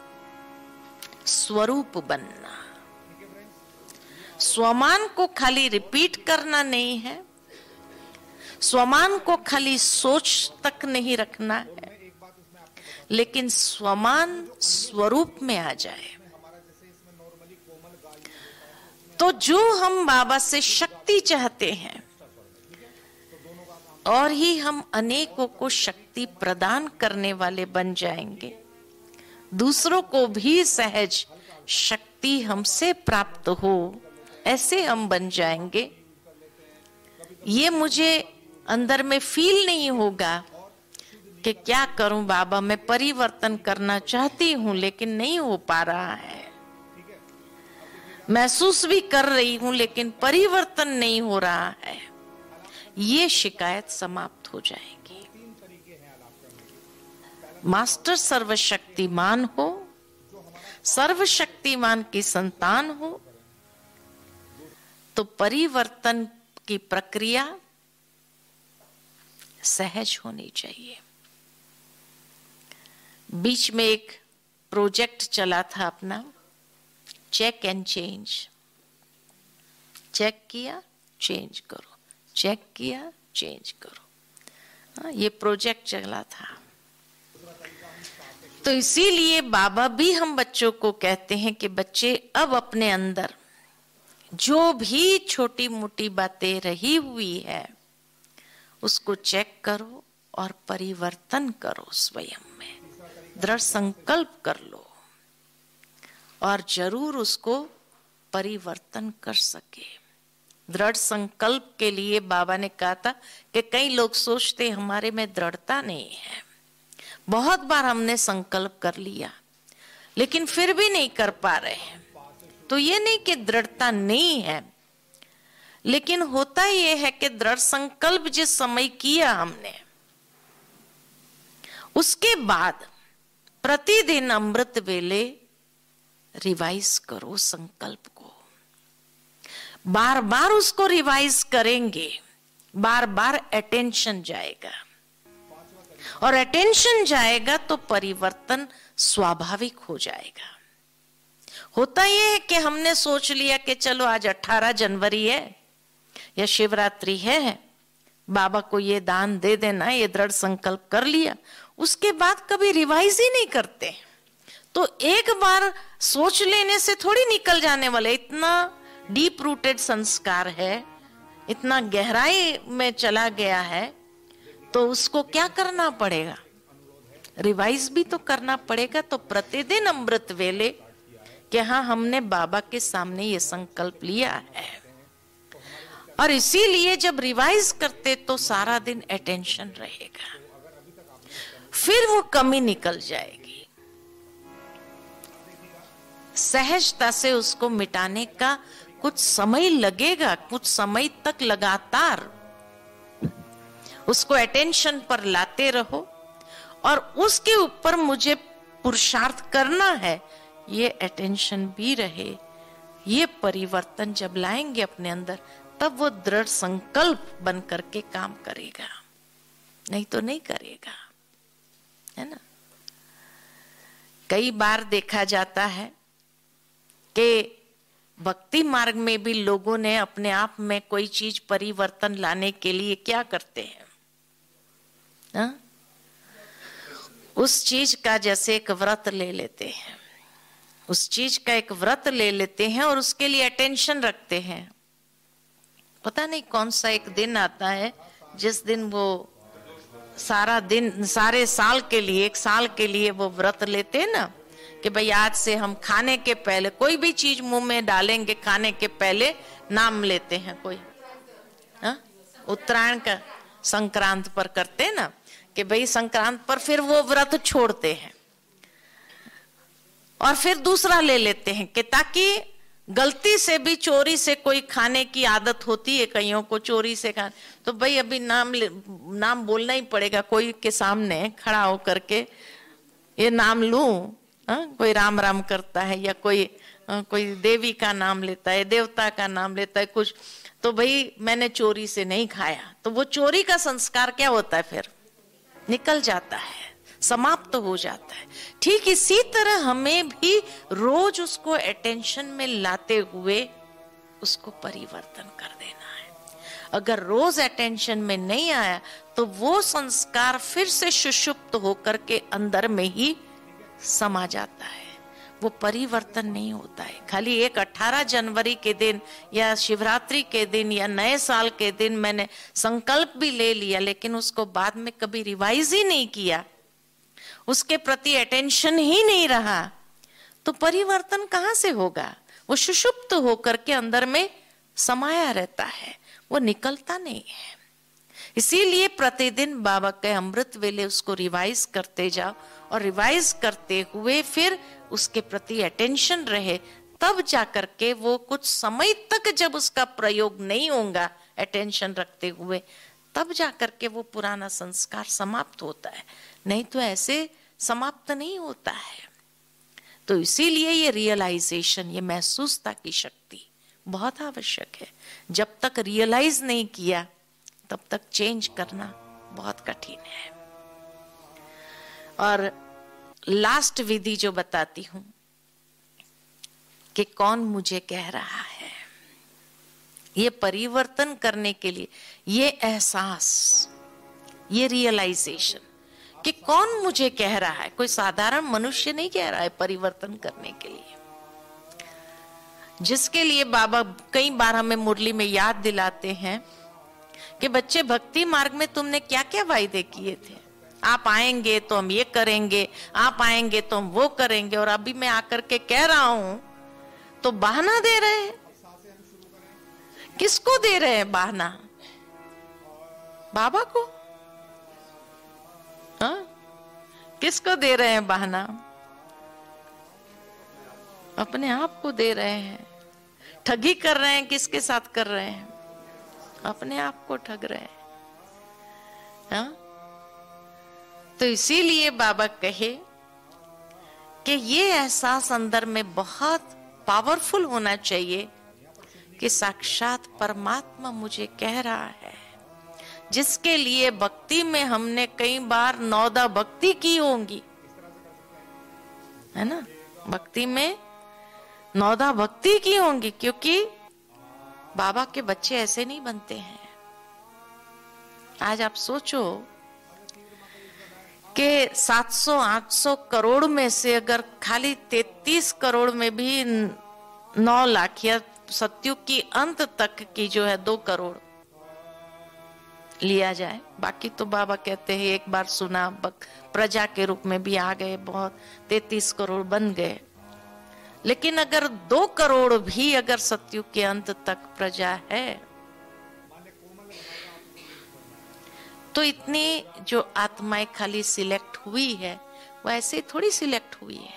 Speaker 1: स्वरूप बनना। स्वमान को खाली रिपीट करना नहीं है, स्वमान को खाली सोच तक नहीं रखना है, लेकिन स्वमान स्वरूप में आ जाए तो जो हम बाबा से शक्ति चाहते हैं और ही हम अनेकों को शक्ति प्रदान करने वाले बन जाएंगे। दूसरों को भी सहज शक्ति हमसे प्राप्त हो ऐसे हम बन जाएंगे। ये मुझे अंदर में फील नहीं होगा कि क्या करूं बाबा, मैं परिवर्तन करना चाहती हूं लेकिन नहीं हो पा रहा है, महसूस भी कर रही हूं लेकिन परिवर्तन नहीं हो रहा है। ये शिकायत समाप्त हो जाएगी। मास्टर सर्वशक्तिमान हो, सर्वशक्तिमान की संतान हो, तो परिवर्तन की प्रक्रिया सहज होनी चाहिए। बीच में एक प्रोजेक्ट चला था अपना, चेक एंड चेंज। चेक किया, चेंज करो, चेक किया, चेंज करो। ये प्रोजेक्ट चला था। तो इसीलिए बाबा भी हम बच्चों को कहते हैं कि बच्चे अब अपने अंदर जो भी छोटी मोटी बातें रही हुई है उसको चेक करो और परिवर्तन करो। स्वयं में दृढ़ संकल्प कर लो और जरूर उसको परिवर्तन कर सके। दृढ़ संकल्प के लिए बाबा ने कहा था कि कई लोग सोचते हमारे में दृढ़ता नहीं है, बहुत बार हमने संकल्प कर लिया लेकिन फिर भी नहीं कर पा रहे हैं। तो ये नहीं कि दृढ़ता नहीं है, लेकिन होता ये है कि दृढ़ संकल्प जिस समय किया हमने, उसके बाद प्रतिदिन अमृत वेले रिवाइज करो संकल्प को। बार बार उसको रिवाइज करेंगे, बार बार अटेंशन जाएगा, और अटेंशन जाएगा तो परिवर्तन स्वाभाविक हो जाएगा। होता यह है कि हमने सोच लिया कि चलो आज 18 जनवरी है या शिवरात्रि है, बाबा को ये दान दे देना, ये दृढ़ संकल्प कर लिया, उसके बाद कभी रिवाइज ही नहीं करते। तो एक बार सोच लेने से थोड़ी निकल जाने वाले, इतना डीप रूटेड संस्कार है, इतना गहराई में चला गया है, तो उसको क्या करना पड़ेगा, रिवाइज भी तो करना पड़ेगा। तो प्रतिदिन अमृत वेले कि हाँ हमने बाबा के सामने ये संकल्प लिया है, और इसीलिए जब रिवाइज करते तो सारा दिन अटेंशन रहेगा, फिर वो कमी निकल जाएगी। सहजता से उसको मिटाने का कुछ समय लगेगा, कुछ समय तक लगातार उसको अटेंशन पर लाते रहो, और उसके ऊपर मुझे पुरुषार्थ करना है, ये अटेंशन भी रहे। ये परिवर्तन जब लाएंगे अपने अंदर, तब वो दृढ़ संकल्प बन करके काम करेगा, नहीं तो नहीं करेगा, है ना। कई बार देखा जाता है कि भक्ति मार्ग में भी लोगों ने अपने आप में कोई चीज परिवर्तन लाने के लिए क्या करते हैं, हा? उस चीज का जैसे एक व्रत ले लेते हैं, उस चीज का एक व्रत ले लेते हैं और उसके लिए अटेंशन रखते हैं। पता नहीं कौन सा एक दिन आता है जिस दिन वो सारा दिन, सारे साल के लिए, एक साल के लिए वो व्रत लेते हैं ना, कि भाई आज से हम खाने के पहले कोई भी चीज मुंह में डालेंगे, खाने के पहले नाम लेते हैं कोई, उत्तरायण का संक्रांत पर करते हैं ना, कि भाई संक्रांत पर फिर वो व्रत छोड़ते हैं और फिर दूसरा ले लेते हैं कि ताकि गलती से भी चोरी से कोई खाने की आदत होती है कईयों को, चोरी से खाने, तो भाई अभी नाम बोलना ही पड़ेगा, कोई के सामने खड़ा होकर के ये नाम लूं। कोई राम राम करता है या कोई देवी का नाम लेता है, देवता का नाम लेता है कुछ, तो भाई मैंने चोरी से नहीं खाया, तो वो चोरी का संस्कार क्या होता है, फिर निकल जाता है, समाप्त हो जाता है। ठीक इसी तरह हमें भी रोज उसको अटेंशन में लाते हुए उसको परिवर्तन कर देना है। अगर रोज अटेंशन में नहीं आया तो वो संस्कार फिर से सुषुप्त होकर के अंदर में ही समा जाता है, वो परिवर्तन नहीं होता है। खाली एक 18 जनवरी के दिन या शिवरात्रि के दिन या नए साल के दिन मैंने संकल्प भी ले लिया, लेकिन उसको बाद में कभी रिवाइज ही नहीं किया, उसके प्रति अटेंशन ही नहीं रहा, तो परिवर्तन कहां से होगा? वो सुषुप्त होकर के अंदर में समाया रहता है, वो निकलता नहीं है। इसीलिए प्रतिदिन बाबा के अमृत वेले उसको रिवाइज करते जाओ, और रिवाइज करते हुए फिर उसके प्रति अटेंशन रहे, तब जाकर के वो कुछ समय तक जब उसका प्रयोग नहीं होगा अटेंशन रखते हुए, तब जाकर के वो पुराना संस्कार समाप्त होता है, नहीं तो ऐसे समाप्त नहीं होता है। तो इसीलिए ये रियलाइजेशन, ये महसूसता की शक्ति बहुत आवश्यक है। जब तक रियलाइज नहीं किया तब तक चेंज करना बहुत कठिन है। और लास्ट विधि जो बताती हूं कि कौन मुझे कह रहा है, ये परिवर्तन करने के लिए ये एहसास, ये रियलाइजेशन कि कौन मुझे कह रहा है, कोई साधारण मनुष्य नहीं कह रहा है परिवर्तन करने के लिए, जिसके लिए बाबा कई बार हमें मुरली में याद दिलाते हैं कि बच्चे भक्ति मार्ग में तुमने क्या क्या वायदे किए थे, आप आएंगे तो हम ये करेंगे, आप आएंगे तो हम वो करेंगे, और अभी मैं आकर के कह रहा हूं तो बहाना दे रहे हैं। किसको दे रहे हैं बहाना? बाबा को? हाँ, किसको दे रहे हैं बहाना? अपने आप को दे रहे हैं। ठगी कर रहे हैं, किसके साथ कर रहे हैं? अपने आप को ठग रहे हैं। हाँ? तो इसीलिए बाबा कहे कि ये एहसास अंदर में बहुत पावरफुल होना चाहिए कि साक्षात परमात्मा मुझे कह रहा है, जिसके लिए भक्ति में हमने कई बार 9 भक्ति की होंगी, है ना? भक्ति में 9 भक्ति की होंगी, क्योंकि बाबा के बच्चे ऐसे नहीं बनते हैं। आज आप सोचो कि 700-800 करोड़ में से अगर खाली 33 करोड़ में भी 9 लाख या सतयुग की अंत तक की जो है 2 करोड़ लिया जाए, बाकी तो बाबा कहते हैं एक बार सुना प्रजा के रूप में भी आ गए, बहुत 33 करोड़ बन गए। लेकिन अगर 2 करोड़ भी अगर सतयुग के अंत तक प्रजा है, तो इतनी जो आत्माएं खाली सिलेक्ट हुई है वो ऐसे थोड़ी सिलेक्ट हुई है।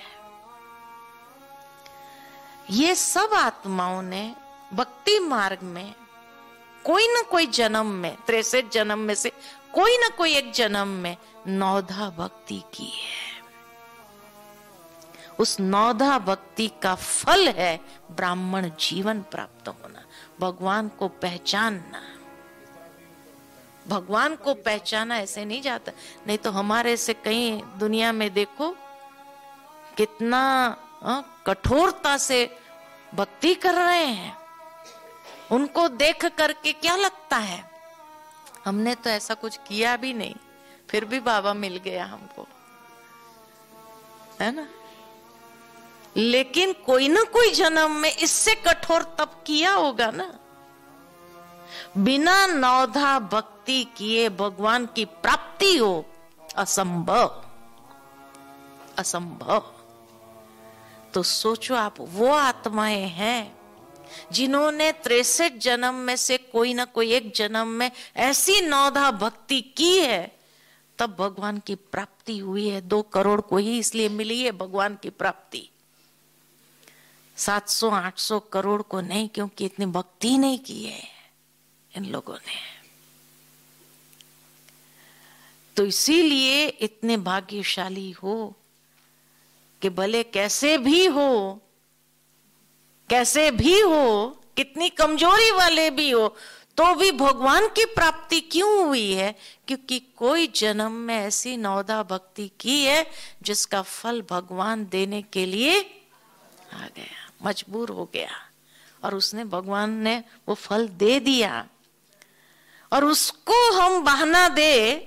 Speaker 1: ये सब आत्माओं ने भक्ति मार्ग में कोई ना कोई जन्म में, 63 जन्म में से कोई ना कोई एक जन्म में 9 भक्ति की है। उस 9 भक्ति का फल है ब्राह्मण जीवन प्राप्त होना, भगवान को पहचानना। भगवान को पहचाना ऐसे नहीं जाता, नहीं तो हमारे से कहीं दुनिया में देखो कितना कठोरता से भक्ति कर रहे हैं। उनको देख करके क्या लगता है, हमने तो ऐसा कुछ किया भी नहीं, फिर भी बाबा मिल गया हमको, है ना? लेकिन कोई ना कोई जन्म में इससे कठोर तप किया होगा ना। बिना 9 भक्ति किए भगवान की प्राप्ति हो असंभव, असंभव। तो सोचो आप, वो आत्माएं हैं जिन्होंने 63 जन्म में से कोई ना कोई एक जन्म में ऐसी 9 भक्ति की है, तब भगवान की प्राप्ति हुई है। 2 करोड़ को ही इसलिए मिली है भगवान की प्राप्ति, 700-800 करोड़ को नहीं, क्योंकि इतनी भक्ति नहीं की है इन लोगों ने। तो इसीलिए इतने भाग्यशाली हो कि भले कैसे भी हो, कैसे भी हो, कितनी कमजोरी वाले भी हो, तो भी भगवान की प्राप्ति क्यों हुई है? क्योंकि कोई जन्म में ऐसी 9 भक्ति की है जिसका फल भगवान देने के लिए आ गया, मजबूर हो गया, और उसने, भगवान ने वो फल दे दिया। और उसको हम बहाना दे,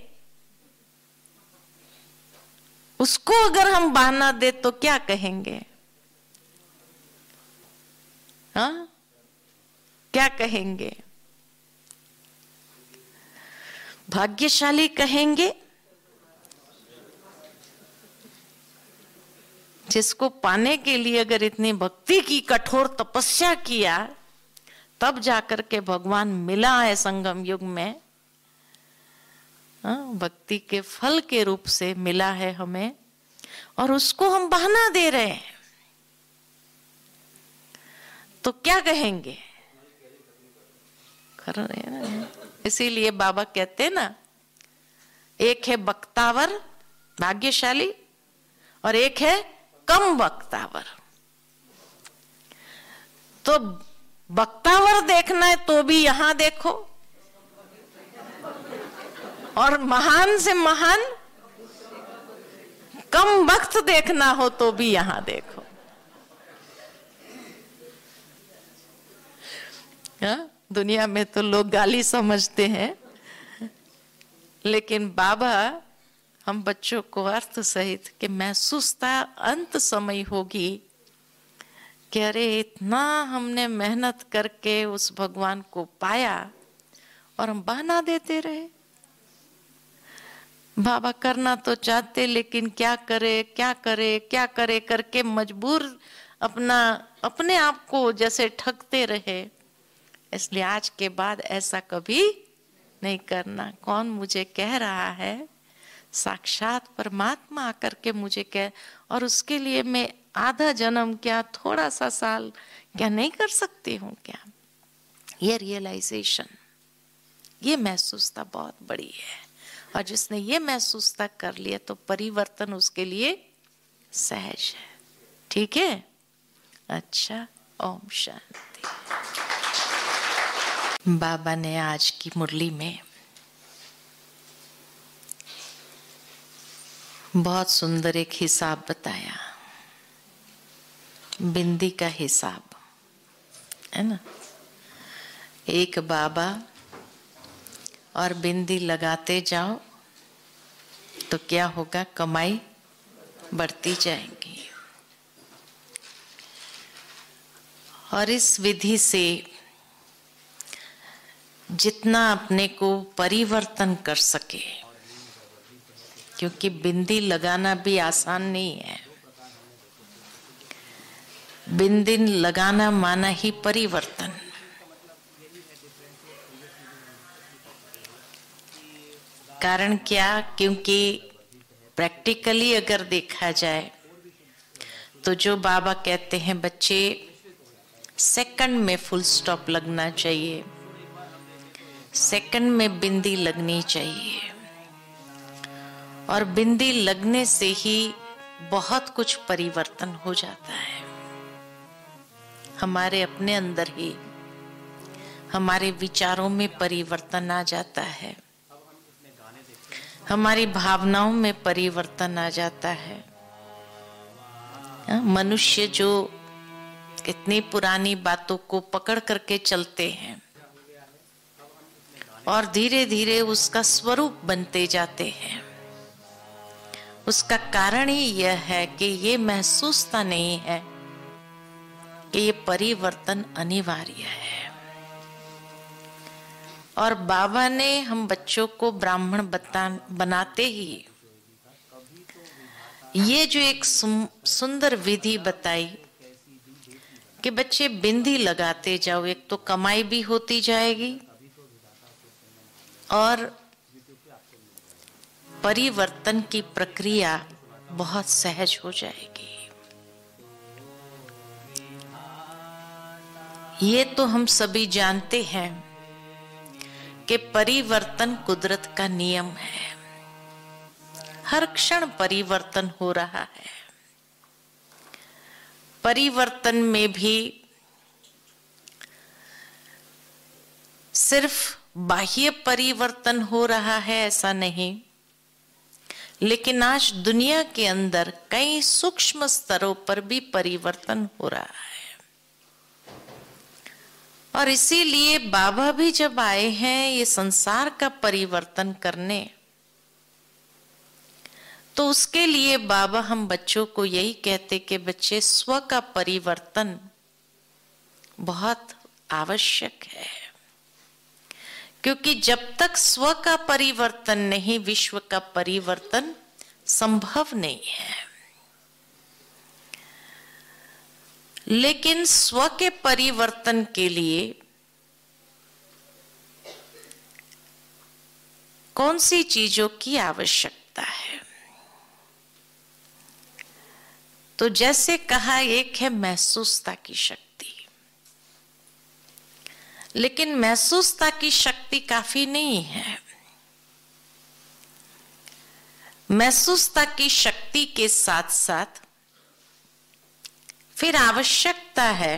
Speaker 1: उसको अगर हम बहाना दे तो क्या कहेंगे? हाँ, क्या कहेंगे? भाग्यशाली कहेंगे जिसको पाने के लिए अगर इतनी भक्ति की कठोर तपस्या किया तब जाकर के भगवान मिला है संगम युग में, भक्ति के फल के रूप से मिला है हमें, और उसको हम बहाना दे रहे हैं, तो क्या कहेंगे? इसीलिए बाबा कहते हैं ना, एक है बख्तावर भाग्यशाली और एक है कम बख्तावर। तो बख्तावर देखना है तो भी यहां देखो, और महान से महान कम वक्त देखना हो तो भी यहां देखो। दुनिया में तो लोग गाली समझते हैं, लेकिन बाबा हम बच्चों को अर्थ सहित कि महसूसता अंत समय होगी कि अरे इतना हमने मेहनत करके उस भगवान को पाया और हम बहाना देते रहे। बाबा करना तो चाहते, लेकिन क्या करे क्या करे क्या करे करके मजबूर अपने आप को जैसे ठगते रहे। इसलिए आज के बाद ऐसा कभी नहीं करना। कौन मुझे कह रहा है? साक्षात परमात्मा आकर के मुझे कह, और उसके लिए मैं आधा जन्म क्या थोड़ा सा साल क्या नहीं कर सकती हूँ क्या? ये रियलाइजेशन, ये महसूसता बहुत बड़ी है, और जिसने ये महसूसता कर लिया तो परिवर्तन उसके लिए सहज है। ठीक है? अच्छा, ओम शांति। बाबा ने आज की मुरली में बहुत सुंदर एक हिसाब बताया, बिंदी का हिसाब है ना। एक बाबा और बिंदी लगाते जाओ तो क्या होगा? कमाई बढ़ती जाएगी। और इस विधि से जितना अपने को परिवर्तन कर सके, क्योंकि बिंदी लगाना भी आसान नहीं है। बिंदी लगाना माना ही परिवर्तन। कारण क्या? क्योंकि प्रैक्टिकली अगर देखा जाए तो जो बाबा कहते हैं बच्चे सेकंड में फुल स्टॉप लगना चाहिए, सेकंड में बिंदी लगनी चाहिए, और बिंदी लगने से ही बहुत कुछ परिवर्तन हो जाता है। हमारे अपने अंदर ही हमारे विचारों में परिवर्तन आ जाता है, हमारी भावनाओं में परिवर्तन आ जाता है। मनुष्य जो इतनी पुरानी बातों को पकड़ करके चलते हैं और धीरे धीरे उसका स्वरूप बनते जाते हैं, उसका कारण ही यह है कि ये महसूसता नहीं है कि ये परिवर्तन अनिवार्य है। और बाबा ने हम बच्चों को ब्राह्मण बनाते ही ये जो एक सुंदर विधि बताई कि बच्चे बिंदी लगाते जाओ, एक तो कमाई भी होती जाएगी और परिवर्तन की प्रक्रिया बहुत सहज हो जाएगी। ये तो हम सभी जानते हैं कि परिवर्तन कुदरत का नियम है। हर क्षण परिवर्तन हो रहा है। परिवर्तन में भी सिर्फ बाह्य परिवर्तन हो रहा है ऐसा नहीं, लेकिन आज दुनिया के अंदर कई सूक्ष्म स्तरों पर भी परिवर्तन हो रहा है। और इसीलिए बाबा भी जब आए हैं ये संसार का परिवर्तन करने, तो उसके लिए बाबा हम बच्चों को यही कहते कि बच्चे स्व का परिवर्तन बहुत आवश्यक है, क्योंकि जब तक स्व का परिवर्तन नहीं, विश्व का परिवर्तन संभव नहीं है। लेकिन स्व के परिवर्तन के लिए कौन सी चीजों की आवश्यकता है? तो जैसे कहा, एक है महसूसता की शक्ति, लेकिन महसूसता की शक्ति काफी नहीं है। महसूसता की शक्ति के साथ साथ फिर आवश्यकता है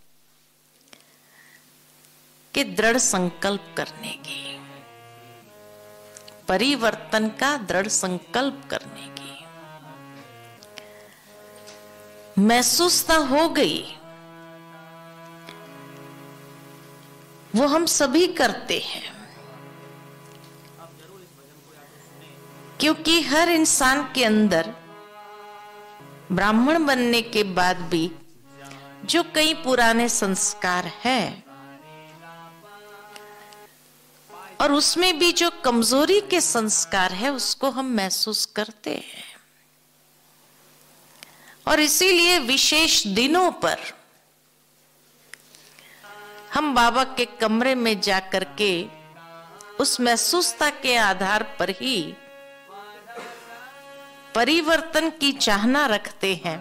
Speaker 1: कि दृढ़ संकल्प करने की, परिवर्तन का दृढ़ संकल्प करने की। महसूसता हो गई, वो हम सभी करते हैं, क्योंकि हर इंसान के अंदर ब्राह्मण बनने के बाद भी जो कई पुराने संस्कार हैं और उसमें भी जो कमजोरी के संस्कार है उसको हम महसूस करते हैं। और इसीलिए विशेष दिनों पर हम बाबा के कमरे में जाकर के उस महसूसता के आधार पर ही परिवर्तन की चाहना रखते हैं,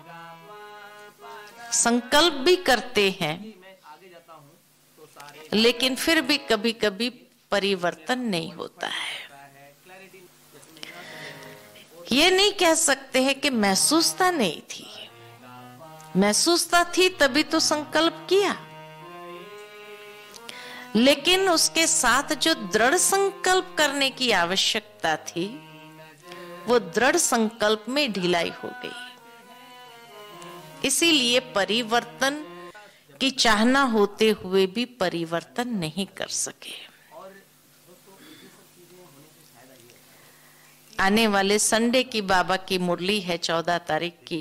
Speaker 1: संकल्प भी करते हैं, लेकिन फिर भी कभी कभी परिवर्तन नहीं होता है। ये नहीं कह सकते हैं कि महसूसता नहीं थी, महसूसता थी तभी तो संकल्प किया, लेकिन उसके साथ जो दृढ़ संकल्प करने की आवश्यकता थी वो दृढ़ संकल्प में ढिलाई हो गई। इसीलिए परिवर्तन की चाहना होते हुए भी परिवर्तन नहीं कर सके। आने वाले संडे की बाबा की मुरली है 14 तारीख की,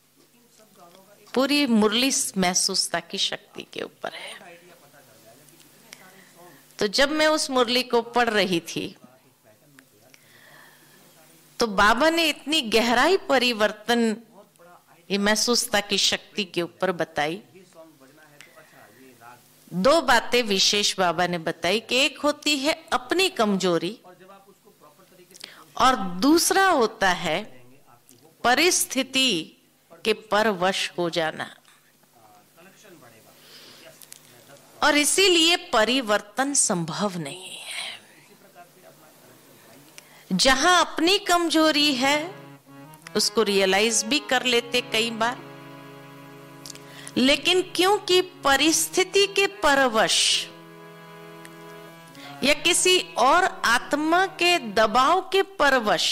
Speaker 1: पूरी मुरली महसूसता की शक्ति के ऊपर है। तो जब मैं उस मुरली को पढ़ रही थी तो बाबा ने इतनी गहराई परिवर्तन ये महसूसता की शक्ति के ऊपर बताई। दो बातें विशेष बाबा ने बताई कि एक होती है अपनी कमजोरी और दूसरा होता है परिस्थिति के परवश हो जाना। और इसीलिए परिवर्तन संभव नहीं है। जहां अपनी कमजोरी है उसको रियलाइज भी कर लेते कई बार, लेकिन क्योंकि परिस्थिति के परवश या किसी और आत्मा के दबाव के परवश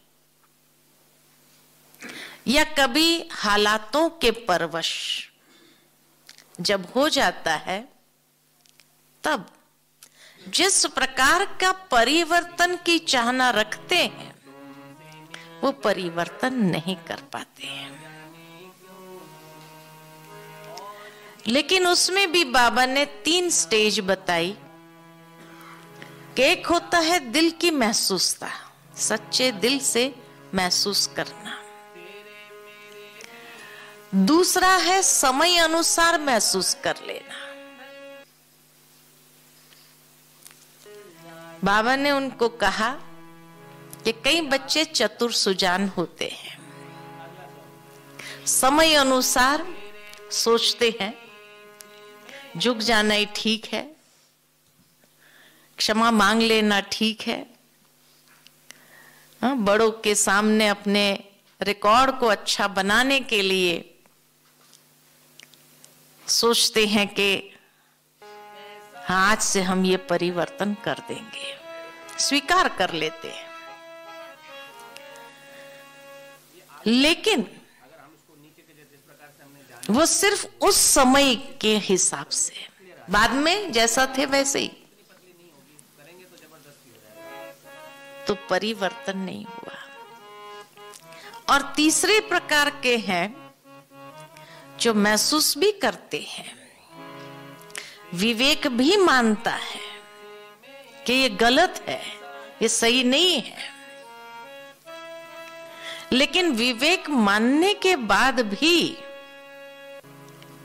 Speaker 1: या कभी हालातों के परवश जब हो जाता है, तब जिस प्रकार का परिवर्तन की चाहना रखते हैं वो परिवर्तन नहीं कर पाते हैं। लेकिन उसमें भी बाबा ने 3 स्टेज बताई कि एक होता है दिल की महसूसता, सच्चे दिल से महसूस करना। दूसरा है समय अनुसार महसूस कर लेना। बाबा ने उनको कहा कि कई बच्चे चतुर सुजान होते हैं, समय अनुसार सोचते हैं झुक जाना ही ठीक है, क्षमा मांग लेना ठीक है, बड़ों के सामने अपने रिकॉर्ड को अच्छा बनाने के लिए सोचते हैं कि हाँ आज से हम ये परिवर्तन कर देंगे, स्वीकार कर लेते हैं। लेकिन वो सिर्फ उस समय के हिसाब से, बाद में जैसा थे वैसे ही, तो परिवर्तन नहीं हुआ। और तीसरे प्रकार के हैं जो महसूस भी करते हैं, विवेक भी मानता है कि ये गलत है, ये सही नहीं है, लेकिन विवेक मानने के बाद भी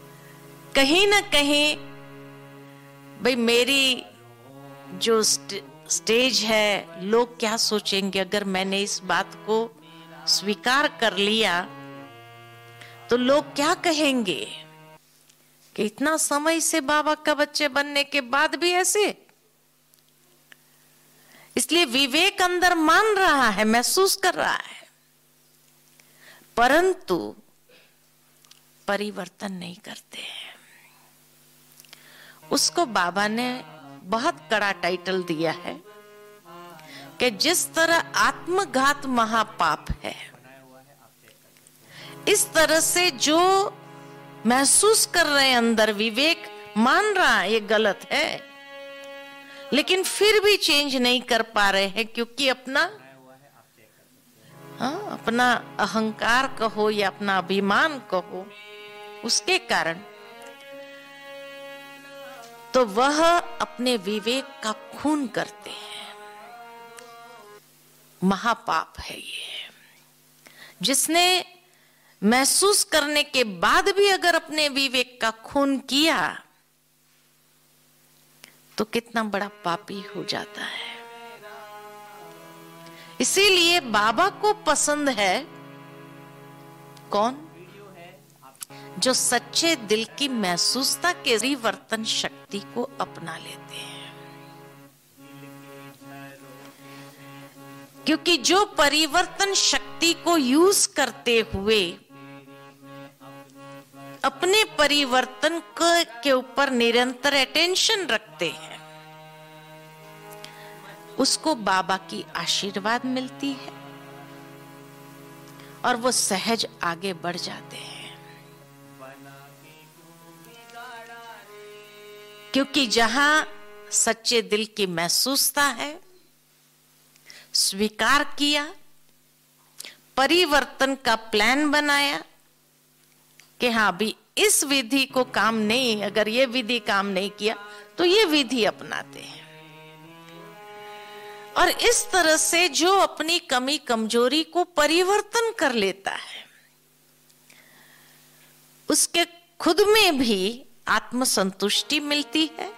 Speaker 1: कहीं ना कहीं भाई मेरी जो स्टेज है, लोग क्या सोचेंगे अगर मैंने इस बात को स्वीकार कर लिया, तो लोग क्या कहेंगे कि इतना समय से बाबा का बच्चे बनने के बाद भी ऐसे। इसलिए विवेक अंदर मान रहा है, महसूस कर रहा है, परंतु परिवर्तन नहीं करते हैं। उसको बाबा ने बहुत कड़ा टाइटल दिया है कि जिस तरह आत्मघात महापाप है, इस तरह से जो महसूस कर रहे हैं अंदर, विवेक मान रहा है ये गलत है, लेकिन फिर भी चेंज नहीं कर पा रहे हैं, क्योंकि अपना अहंकार कहो या अपना अभिमान कहो, उसके कारण तो वह अपने विवेक का खून करते हैं। महापाप है ये। जिसने महसूस करने के बाद भी अगर अपने विवेक का खून किया तो कितना बड़ा पापी हो जाता है। इसीलिए बाबा को पसंद है कौन? जो सच्चे दिल की महसूसता के परिवर्तन शक्ति को अपना लेते हैं। क्योंकि जो परिवर्तन शक्ति को यूज करते हुए अपने परिवर्तन के ऊपर निरंतर अटेंशन रखते हैं, उसको बाबा की आशीर्वाद मिलती है और वो सहज आगे बढ़ जाते हैं। क्योंकि जहां सच्चे दिल की महसूसता है, स्वीकार किया, परिवर्तन का प्लान बनाया कि हाँ अभी इस विधि को काम नहीं, अगर ये विधि काम नहीं किया तो ये विधि अपनाते हैं। और इस तरह से जो अपनी कमी कमजोरी को परिवर्तन कर लेता है, उसके खुद में भी आत्मसंतुष्टि मिलती है,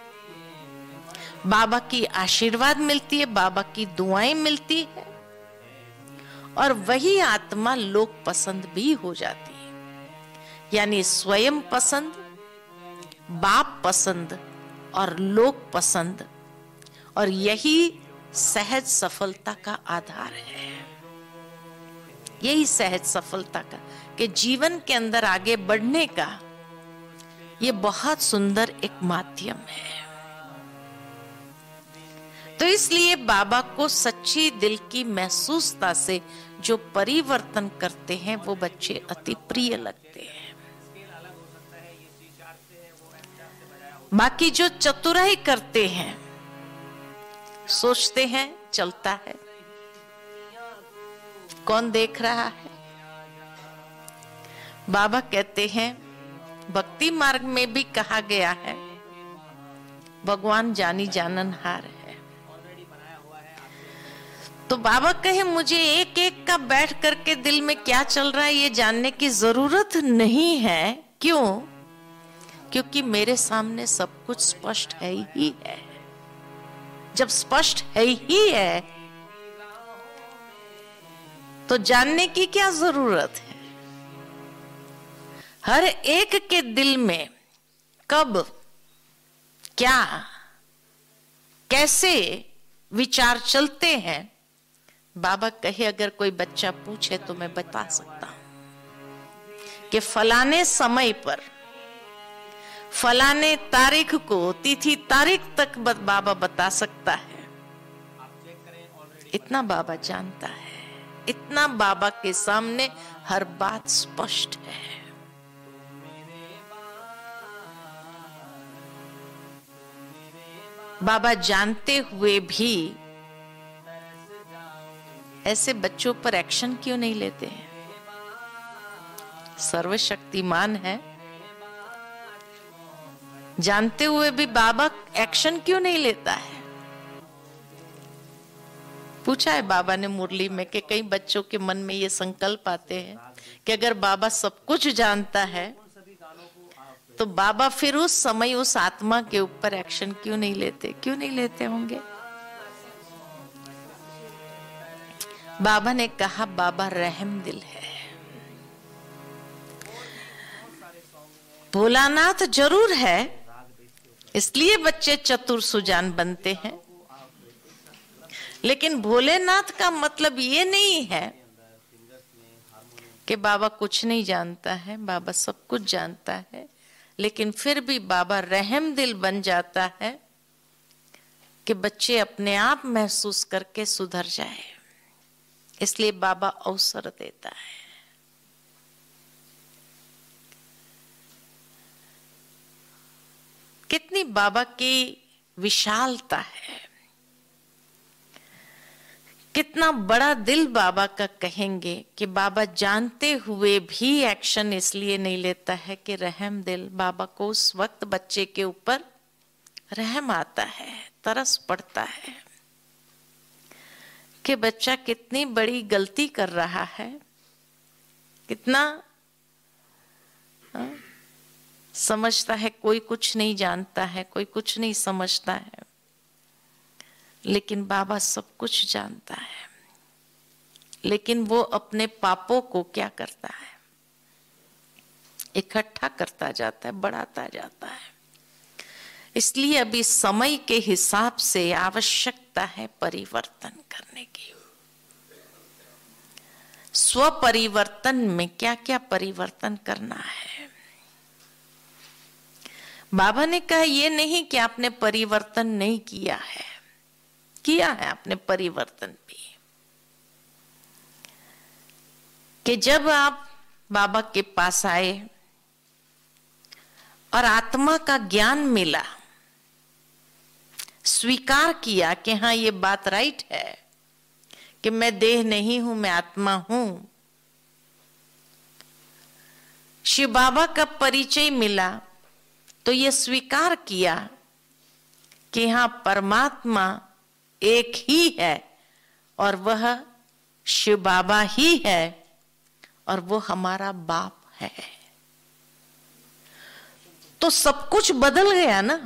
Speaker 1: बाबा की आशीर्वाद मिलती है, बाबा की दुआएं मिलती है, और वही आत्मा लोक पसंद भी हो जाती है। यानी स्वयं पसंद, बाप पसंद और लोक पसंद, और यही सहज सफलता का आधार है। यही सहज सफलता का, कि जीवन के अंदर आगे बढ़ने का ये बहुत सुंदर एक माध्यम है। तो इसलिए बाबा को सच्ची दिल की महसूसता से जो परिवर्तन करते हैं वो बच्चे अति प्रिय लगते हैं। बाकी जो चतुराई करते हैं, सोचते हैं चलता है, कौन देख रहा है। बाबा कहते हैं भक्ति मार्ग में भी कहा गया है भगवान जानी जाननहार है। तो बाबा कहे मुझे एक एक का बैठ करके दिल में क्या चल रहा है ये जानने की जरूरत नहीं है। क्यों? क्योंकि मेरे सामने सब कुछ स्पष्ट है ही है। जब स्पष्ट है ही है तो जानने की क्या जरूरत है। हर एक के दिल में कब, क्या, कैसे विचार चलते हैं, बाबा कहे अगर कोई बच्चा पूछे तो मैं बता सकता हूं कि फलाने समय पर, फलाने तारीख को, तिथि तारीख तक बाबा बता सकता है। इतना बाबा जानता है, इतना बाबा के सामने हर बात स्पष्ट है। बाबा जानते हुए भी ऐसे बच्चों पर एक्शन क्यों नहीं लेते हैं? सर्वशक्तिमान है, जानते हुए भी बाबा एक्शन क्यों नहीं लेता है? पूछा है बाबा ने मुरली में कि कई बच्चों के मन में ये संकल्प आते हैं कि अगर बाबा सब कुछ जानता है तो बाबा फिर उस समय उस आत्मा के ऊपर एक्शन क्यों नहीं लेते? क्यों नहीं लेते होंगे? बाबा ने कहा बाबा रहम दिल है। भोलानाथ जरूर है, इसलिए बच्चे चतुर सुजान बनते हैं, लेकिन भोलेनाथ का मतलब ये नहीं है कि बाबा कुछ नहीं जानता है। बाबा सब कुछ जानता है, लेकिन फिर भी बाबा रहम दिल बन जाता है कि बच्चे अपने आप महसूस करके सुधर जाए, इसलिए बाबा अवसर देता है। कितनी बाबा की विशालता है, कितना बड़ा दिल बाबा का कहेंगे कि बाबा जानते हुए भी एक्शन इसलिए नहीं लेता है कि रहम दिल। बाबा को उस वक्त बच्चे के ऊपर रहम आता है, तरस पड़ता है कि बच्चा कितनी बड़ी गलती कर रहा है, कितना समझता है। कोई कुछ नहीं जानता है, कोई कुछ नहीं समझता है, लेकिन बाबा सब कुछ जानता है। लेकिन वो अपने पापों को क्या करता है? इकट्ठा करता जाता है, बढ़ाता जाता है। इसलिए अभी समय के हिसाब से आवश्यकता है परिवर्तन करने की। स्व परिवर्तन में क्या क्या परिवर्तन करना है? बाबा ने कहा ये नहीं कि आपने परिवर्तन नहीं किया है, किया है आपने परिवर्तन भी। कि जब आप बाबा के पास आए और आत्मा का ज्ञान मिला, स्वीकार किया कि हाँ ये बात राइट है कि मैं देह नहीं हूं, मैं आत्मा हूं। शिव बाबा का परिचय मिला तो ये स्वीकार किया कि हाँ परमात्मा एक ही है और वह शिव बाबा ही है और वो हमारा बाप है। तो सब कुछ बदल गया ना।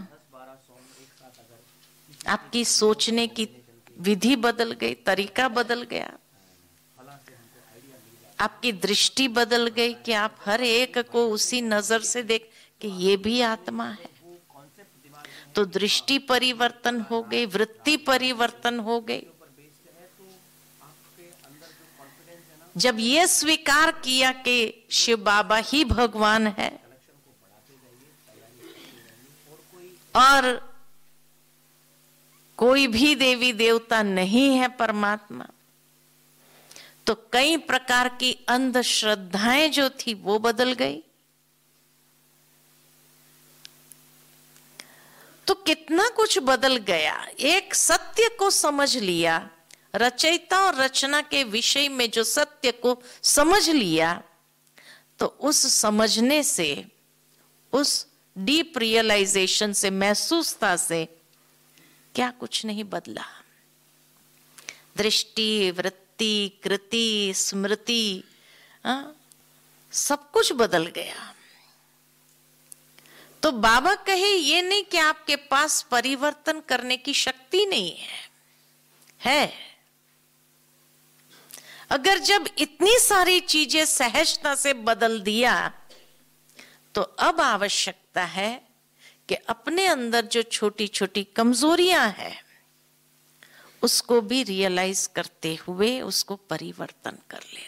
Speaker 1: आपकी सोचने की विधि बदल गई, तरीका बदल गया, आपकी दृष्टि बदल गई कि आप हर एक को उसी नजर से देख कि ये भी आत्मा है। तो दृष्टि परिवर्तन हो गई, वृत्ति परिवर्तन हो गई। जब ये स्वीकार किया कि शिव बाबा ही भगवान है और कोई भी देवी देवता नहीं है परमात्मा, तो कई प्रकार की अंधश्रद्धाएं जो थी वो बदल गई। तो कितना कुछ बदल गया। एक सत्य को समझ लिया, रचयिता और रचना के विषय में जो सत्य को समझ लिया, तो उस समझने से, उस डीप रियलाइजेशन से, महसूसता से क्या कुछ नहीं बदला। दृष्टि, वृत्ति, कृति, स्मृति, सब कुछ बदल गया। तो बाबा कहे ये नहीं कि आपके पास परिवर्तन करने की शक्ति नहीं है। अगर जब इतनी सारी चीजें सहजता से बदल दिया, तो अब आवश्यकता है कि अपने अंदर जो छोटी छोटी कमजोरियां हैं उसको भी रियलाइज करते हुए उसको परिवर्तन कर लेना।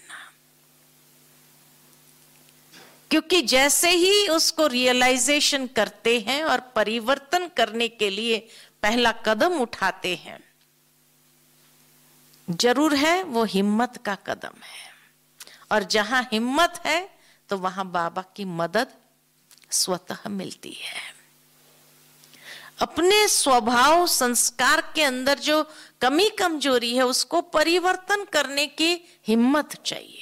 Speaker 1: क्योंकि जैसे ही उसको रियलाइजेशन करते हैं और परिवर्तन करने के लिए पहला कदम उठाते हैं, जरूर है वो हिम्मत का कदम है। और जहां हिम्मत है तो वहां बाबा की मदद स्वतः मिलती है। अपने स्वभाव संस्कार के अंदर जो कमी कमजोरी है उसको परिवर्तन करने की हिम्मत चाहिए।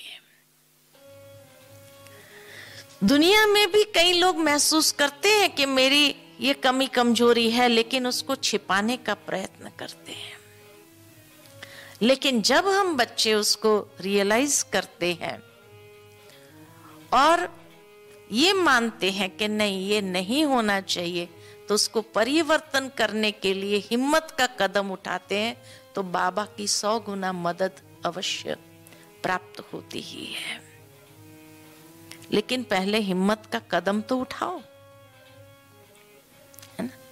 Speaker 1: दुनिया में भी कई लोग महसूस करते हैं कि मेरी ये कमी कमजोरी है, लेकिन उसको छिपाने का प्रयत्न करते हैं। लेकिन जब हम बच्चे उसको रियलाइज करते हैं और ये मानते हैं कि नहीं ये नहीं होना चाहिए, तो उसको परिवर्तन करने के लिए हिम्मत का कदम उठाते हैं, तो बाबा की 100 गुना मदद अवश्य प्राप्त होती ही है। लेकिन पहले हिम्मत का कदम तो उठाओ, है ना।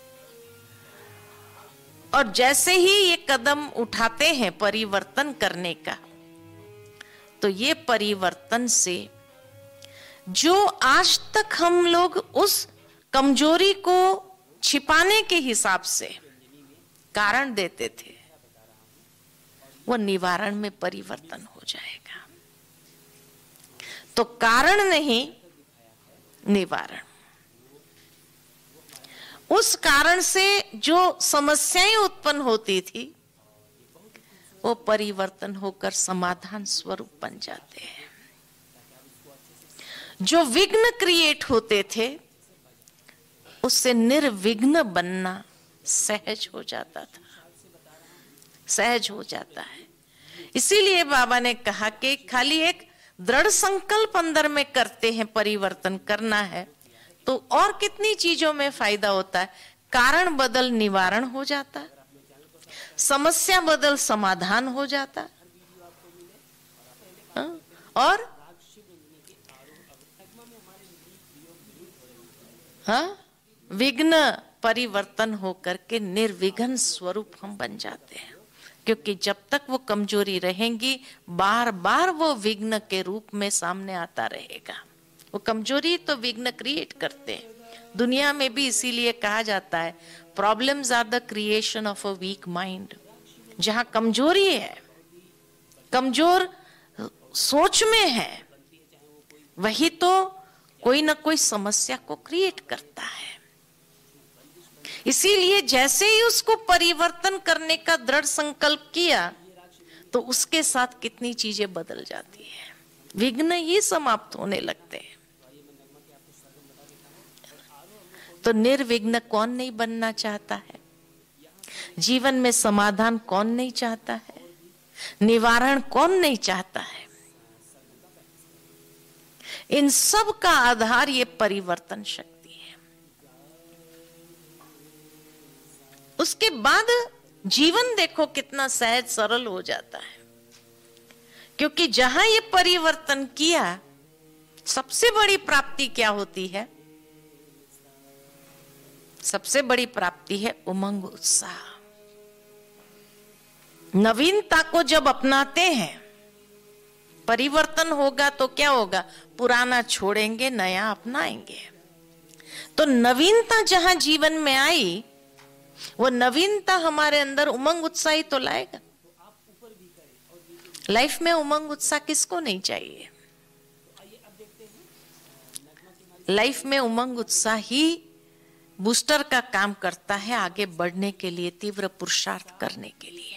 Speaker 1: और जैसे ही ये कदम उठाते हैं परिवर्तन करने का, तो ये परिवर्तन से जो आज तक हम लोग उस कमजोरी को छिपाने के हिसाब से कारण देते थे, वो निवारण में परिवर्तन हो जाएगा। तो कारण नहीं, निवारण। उस कारण से जो समस्याएं उत्पन्न होती थी, वो परिवर्तन होकर समाधान स्वरूप बन जाते हैं। जो विघ्न क्रिएट होते थे, उससे निर्विघ्न बनना सहज हो जाता था, सहज हो जाता है। इसीलिए बाबा ने कहा कि खाली एक दृढ़ संकल्प अंदर में करते हैं, परिवर्तन करना है, तो और कितनी चीजों में फायदा होता है। कारण बदल निवारण हो जाता, समस्या बदल समाधान हो जाता, और विघ्न परिवर्तन होकर के निर्विघ्न स्वरूप हम बन जाते हैं। क्योंकि जब तक वो कमजोरी रहेंगी, बार बार वो विघ्न के रूप में सामने आता रहेगा। वो कमजोरी तो विघ्न क्रिएट करते हैं दुनिया में भी। इसीलिए कहा जाता है problems are the creation of a weak mind. जहां कमजोरी है, कमजोर सोच में है, वही तो कोई ना कोई समस्या को क्रिएट करता है। इसीलिए जैसे ही उसको परिवर्तन करने का दृढ़ संकल्प किया, तो उसके साथ कितनी चीजें बदल जाती है, विघ्न ही समाप्त होने लगते हैं। तो निर्विघ्न कौन नहीं बनना चाहता है? जीवन में समाधान कौन नहीं चाहता है? निवारण कौन नहीं चाहता है? इन सब का आधार ये परिवर्तन शक्ति है। उसके बाद जीवन देखो कितना सहज सरल हो जाता है। क्योंकि जहां ये परिवर्तन किया, सबसे बड़ी प्राप्ति क्या होती है? सबसे बड़ी प्राप्ति है उमंग, उत्साह। नवीनता को जब अपनाते हैं, परिवर्तन होगा तो क्या होगा? पुराना छोड़ेंगे, नया अपनाएंगे। तो नवीनता जहां जीवन में आई, वो नवीनता हमारे अंदर उमंग उत्साह ही तो लाएगा। लाइफ में उमंग उत्साह किसको नहीं चाहिए? लाइफ में उमंग उत्साह ही बूस्टर का काम करता है आगे बढ़ने के लिए, तीव्र पुरुषार्थ करने के लिए।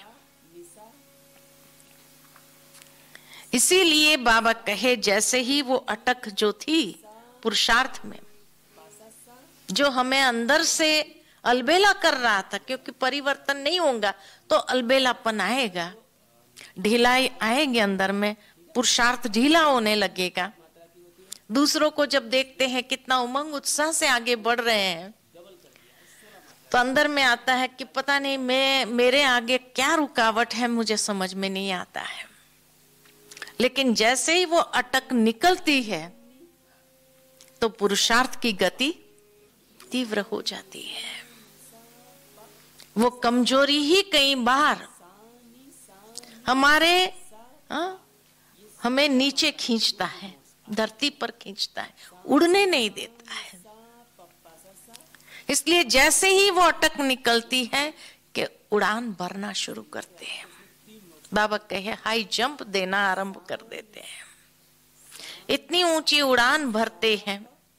Speaker 1: इसीलिए बाबा कहे जैसे ही वो अटक जो थी पुरुषार्थ में, जो हमें अंदर से अलबेला कर रहा था, क्योंकि परिवर्तन नहीं होगा तो अलबेलापन आएगा, ढिलाई आएगी अंदर में, पुरुषार्थ ढीला होने लगेगा। दूसरों को जब देखते हैं कितना उमंग उत्साह से आगे बढ़ रहे हैं, तो अंदर में आता है कि पता नहीं मेरे आगे क्या रुकावट है, मुझे समझ में नहीं आता है। लेकिन जैसे ही वो अटक निकलती है, तो पुरुषार्थ की गति तीव्र हो जाती है। वो कमजोरी ही कई बार हमें नीचे खींचता है, धरती पर खींचता है, उड़ने नहीं देता है। इसलिए जैसे ही वो अटक निकलती है कि उड़ान भरना शुरू करते हैं। बाबा कहे हाई जंप देना आरंभ कर देते हैं, इतनी ऊंची उड़ान भरते हैं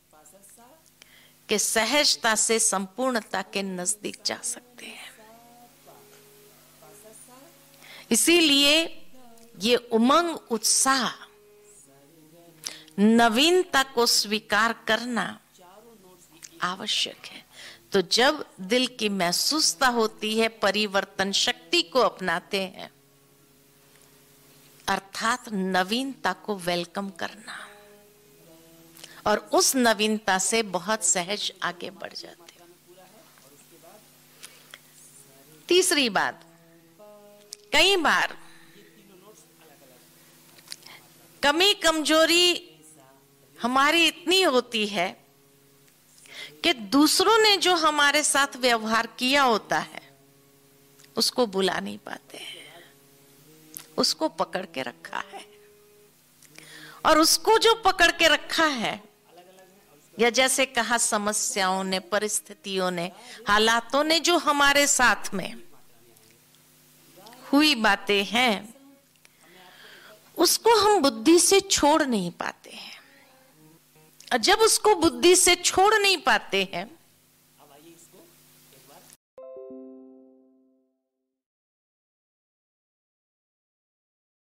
Speaker 1: कि सहजता से संपूर्णता के नजदीक जा सकते हैं। इसीलिए ये उमंग उत्साह, नवीनता को स्वीकार करना आवश्यक है। तो जब दिल की महसूसता होती है, परिवर्तन शक्ति को अपनाते हैं, अर्थात नवीनता को वेलकम करना और उस नवीनता से बहुत सहज आगे बढ़ जाते हैं। तीसरी बात, कई बार कमी कमजोरी हमारी इतनी होती है कि दूसरों ने जो हमारे साथ व्यवहार किया होता है उसको भुला नहीं पाते हैं, उसको पकड़ के रखा है। और उसको जो पकड़ के रखा है, या जैसे कहा समस्याओं ने, परिस्थितियों ने, हालातों ने जो हमारे साथ में हुई बातें हैं, उसको हम बुद्धि से छोड़ नहीं पाते हैं। और जब उसको बुद्धि से छोड़ नहीं पाते हैं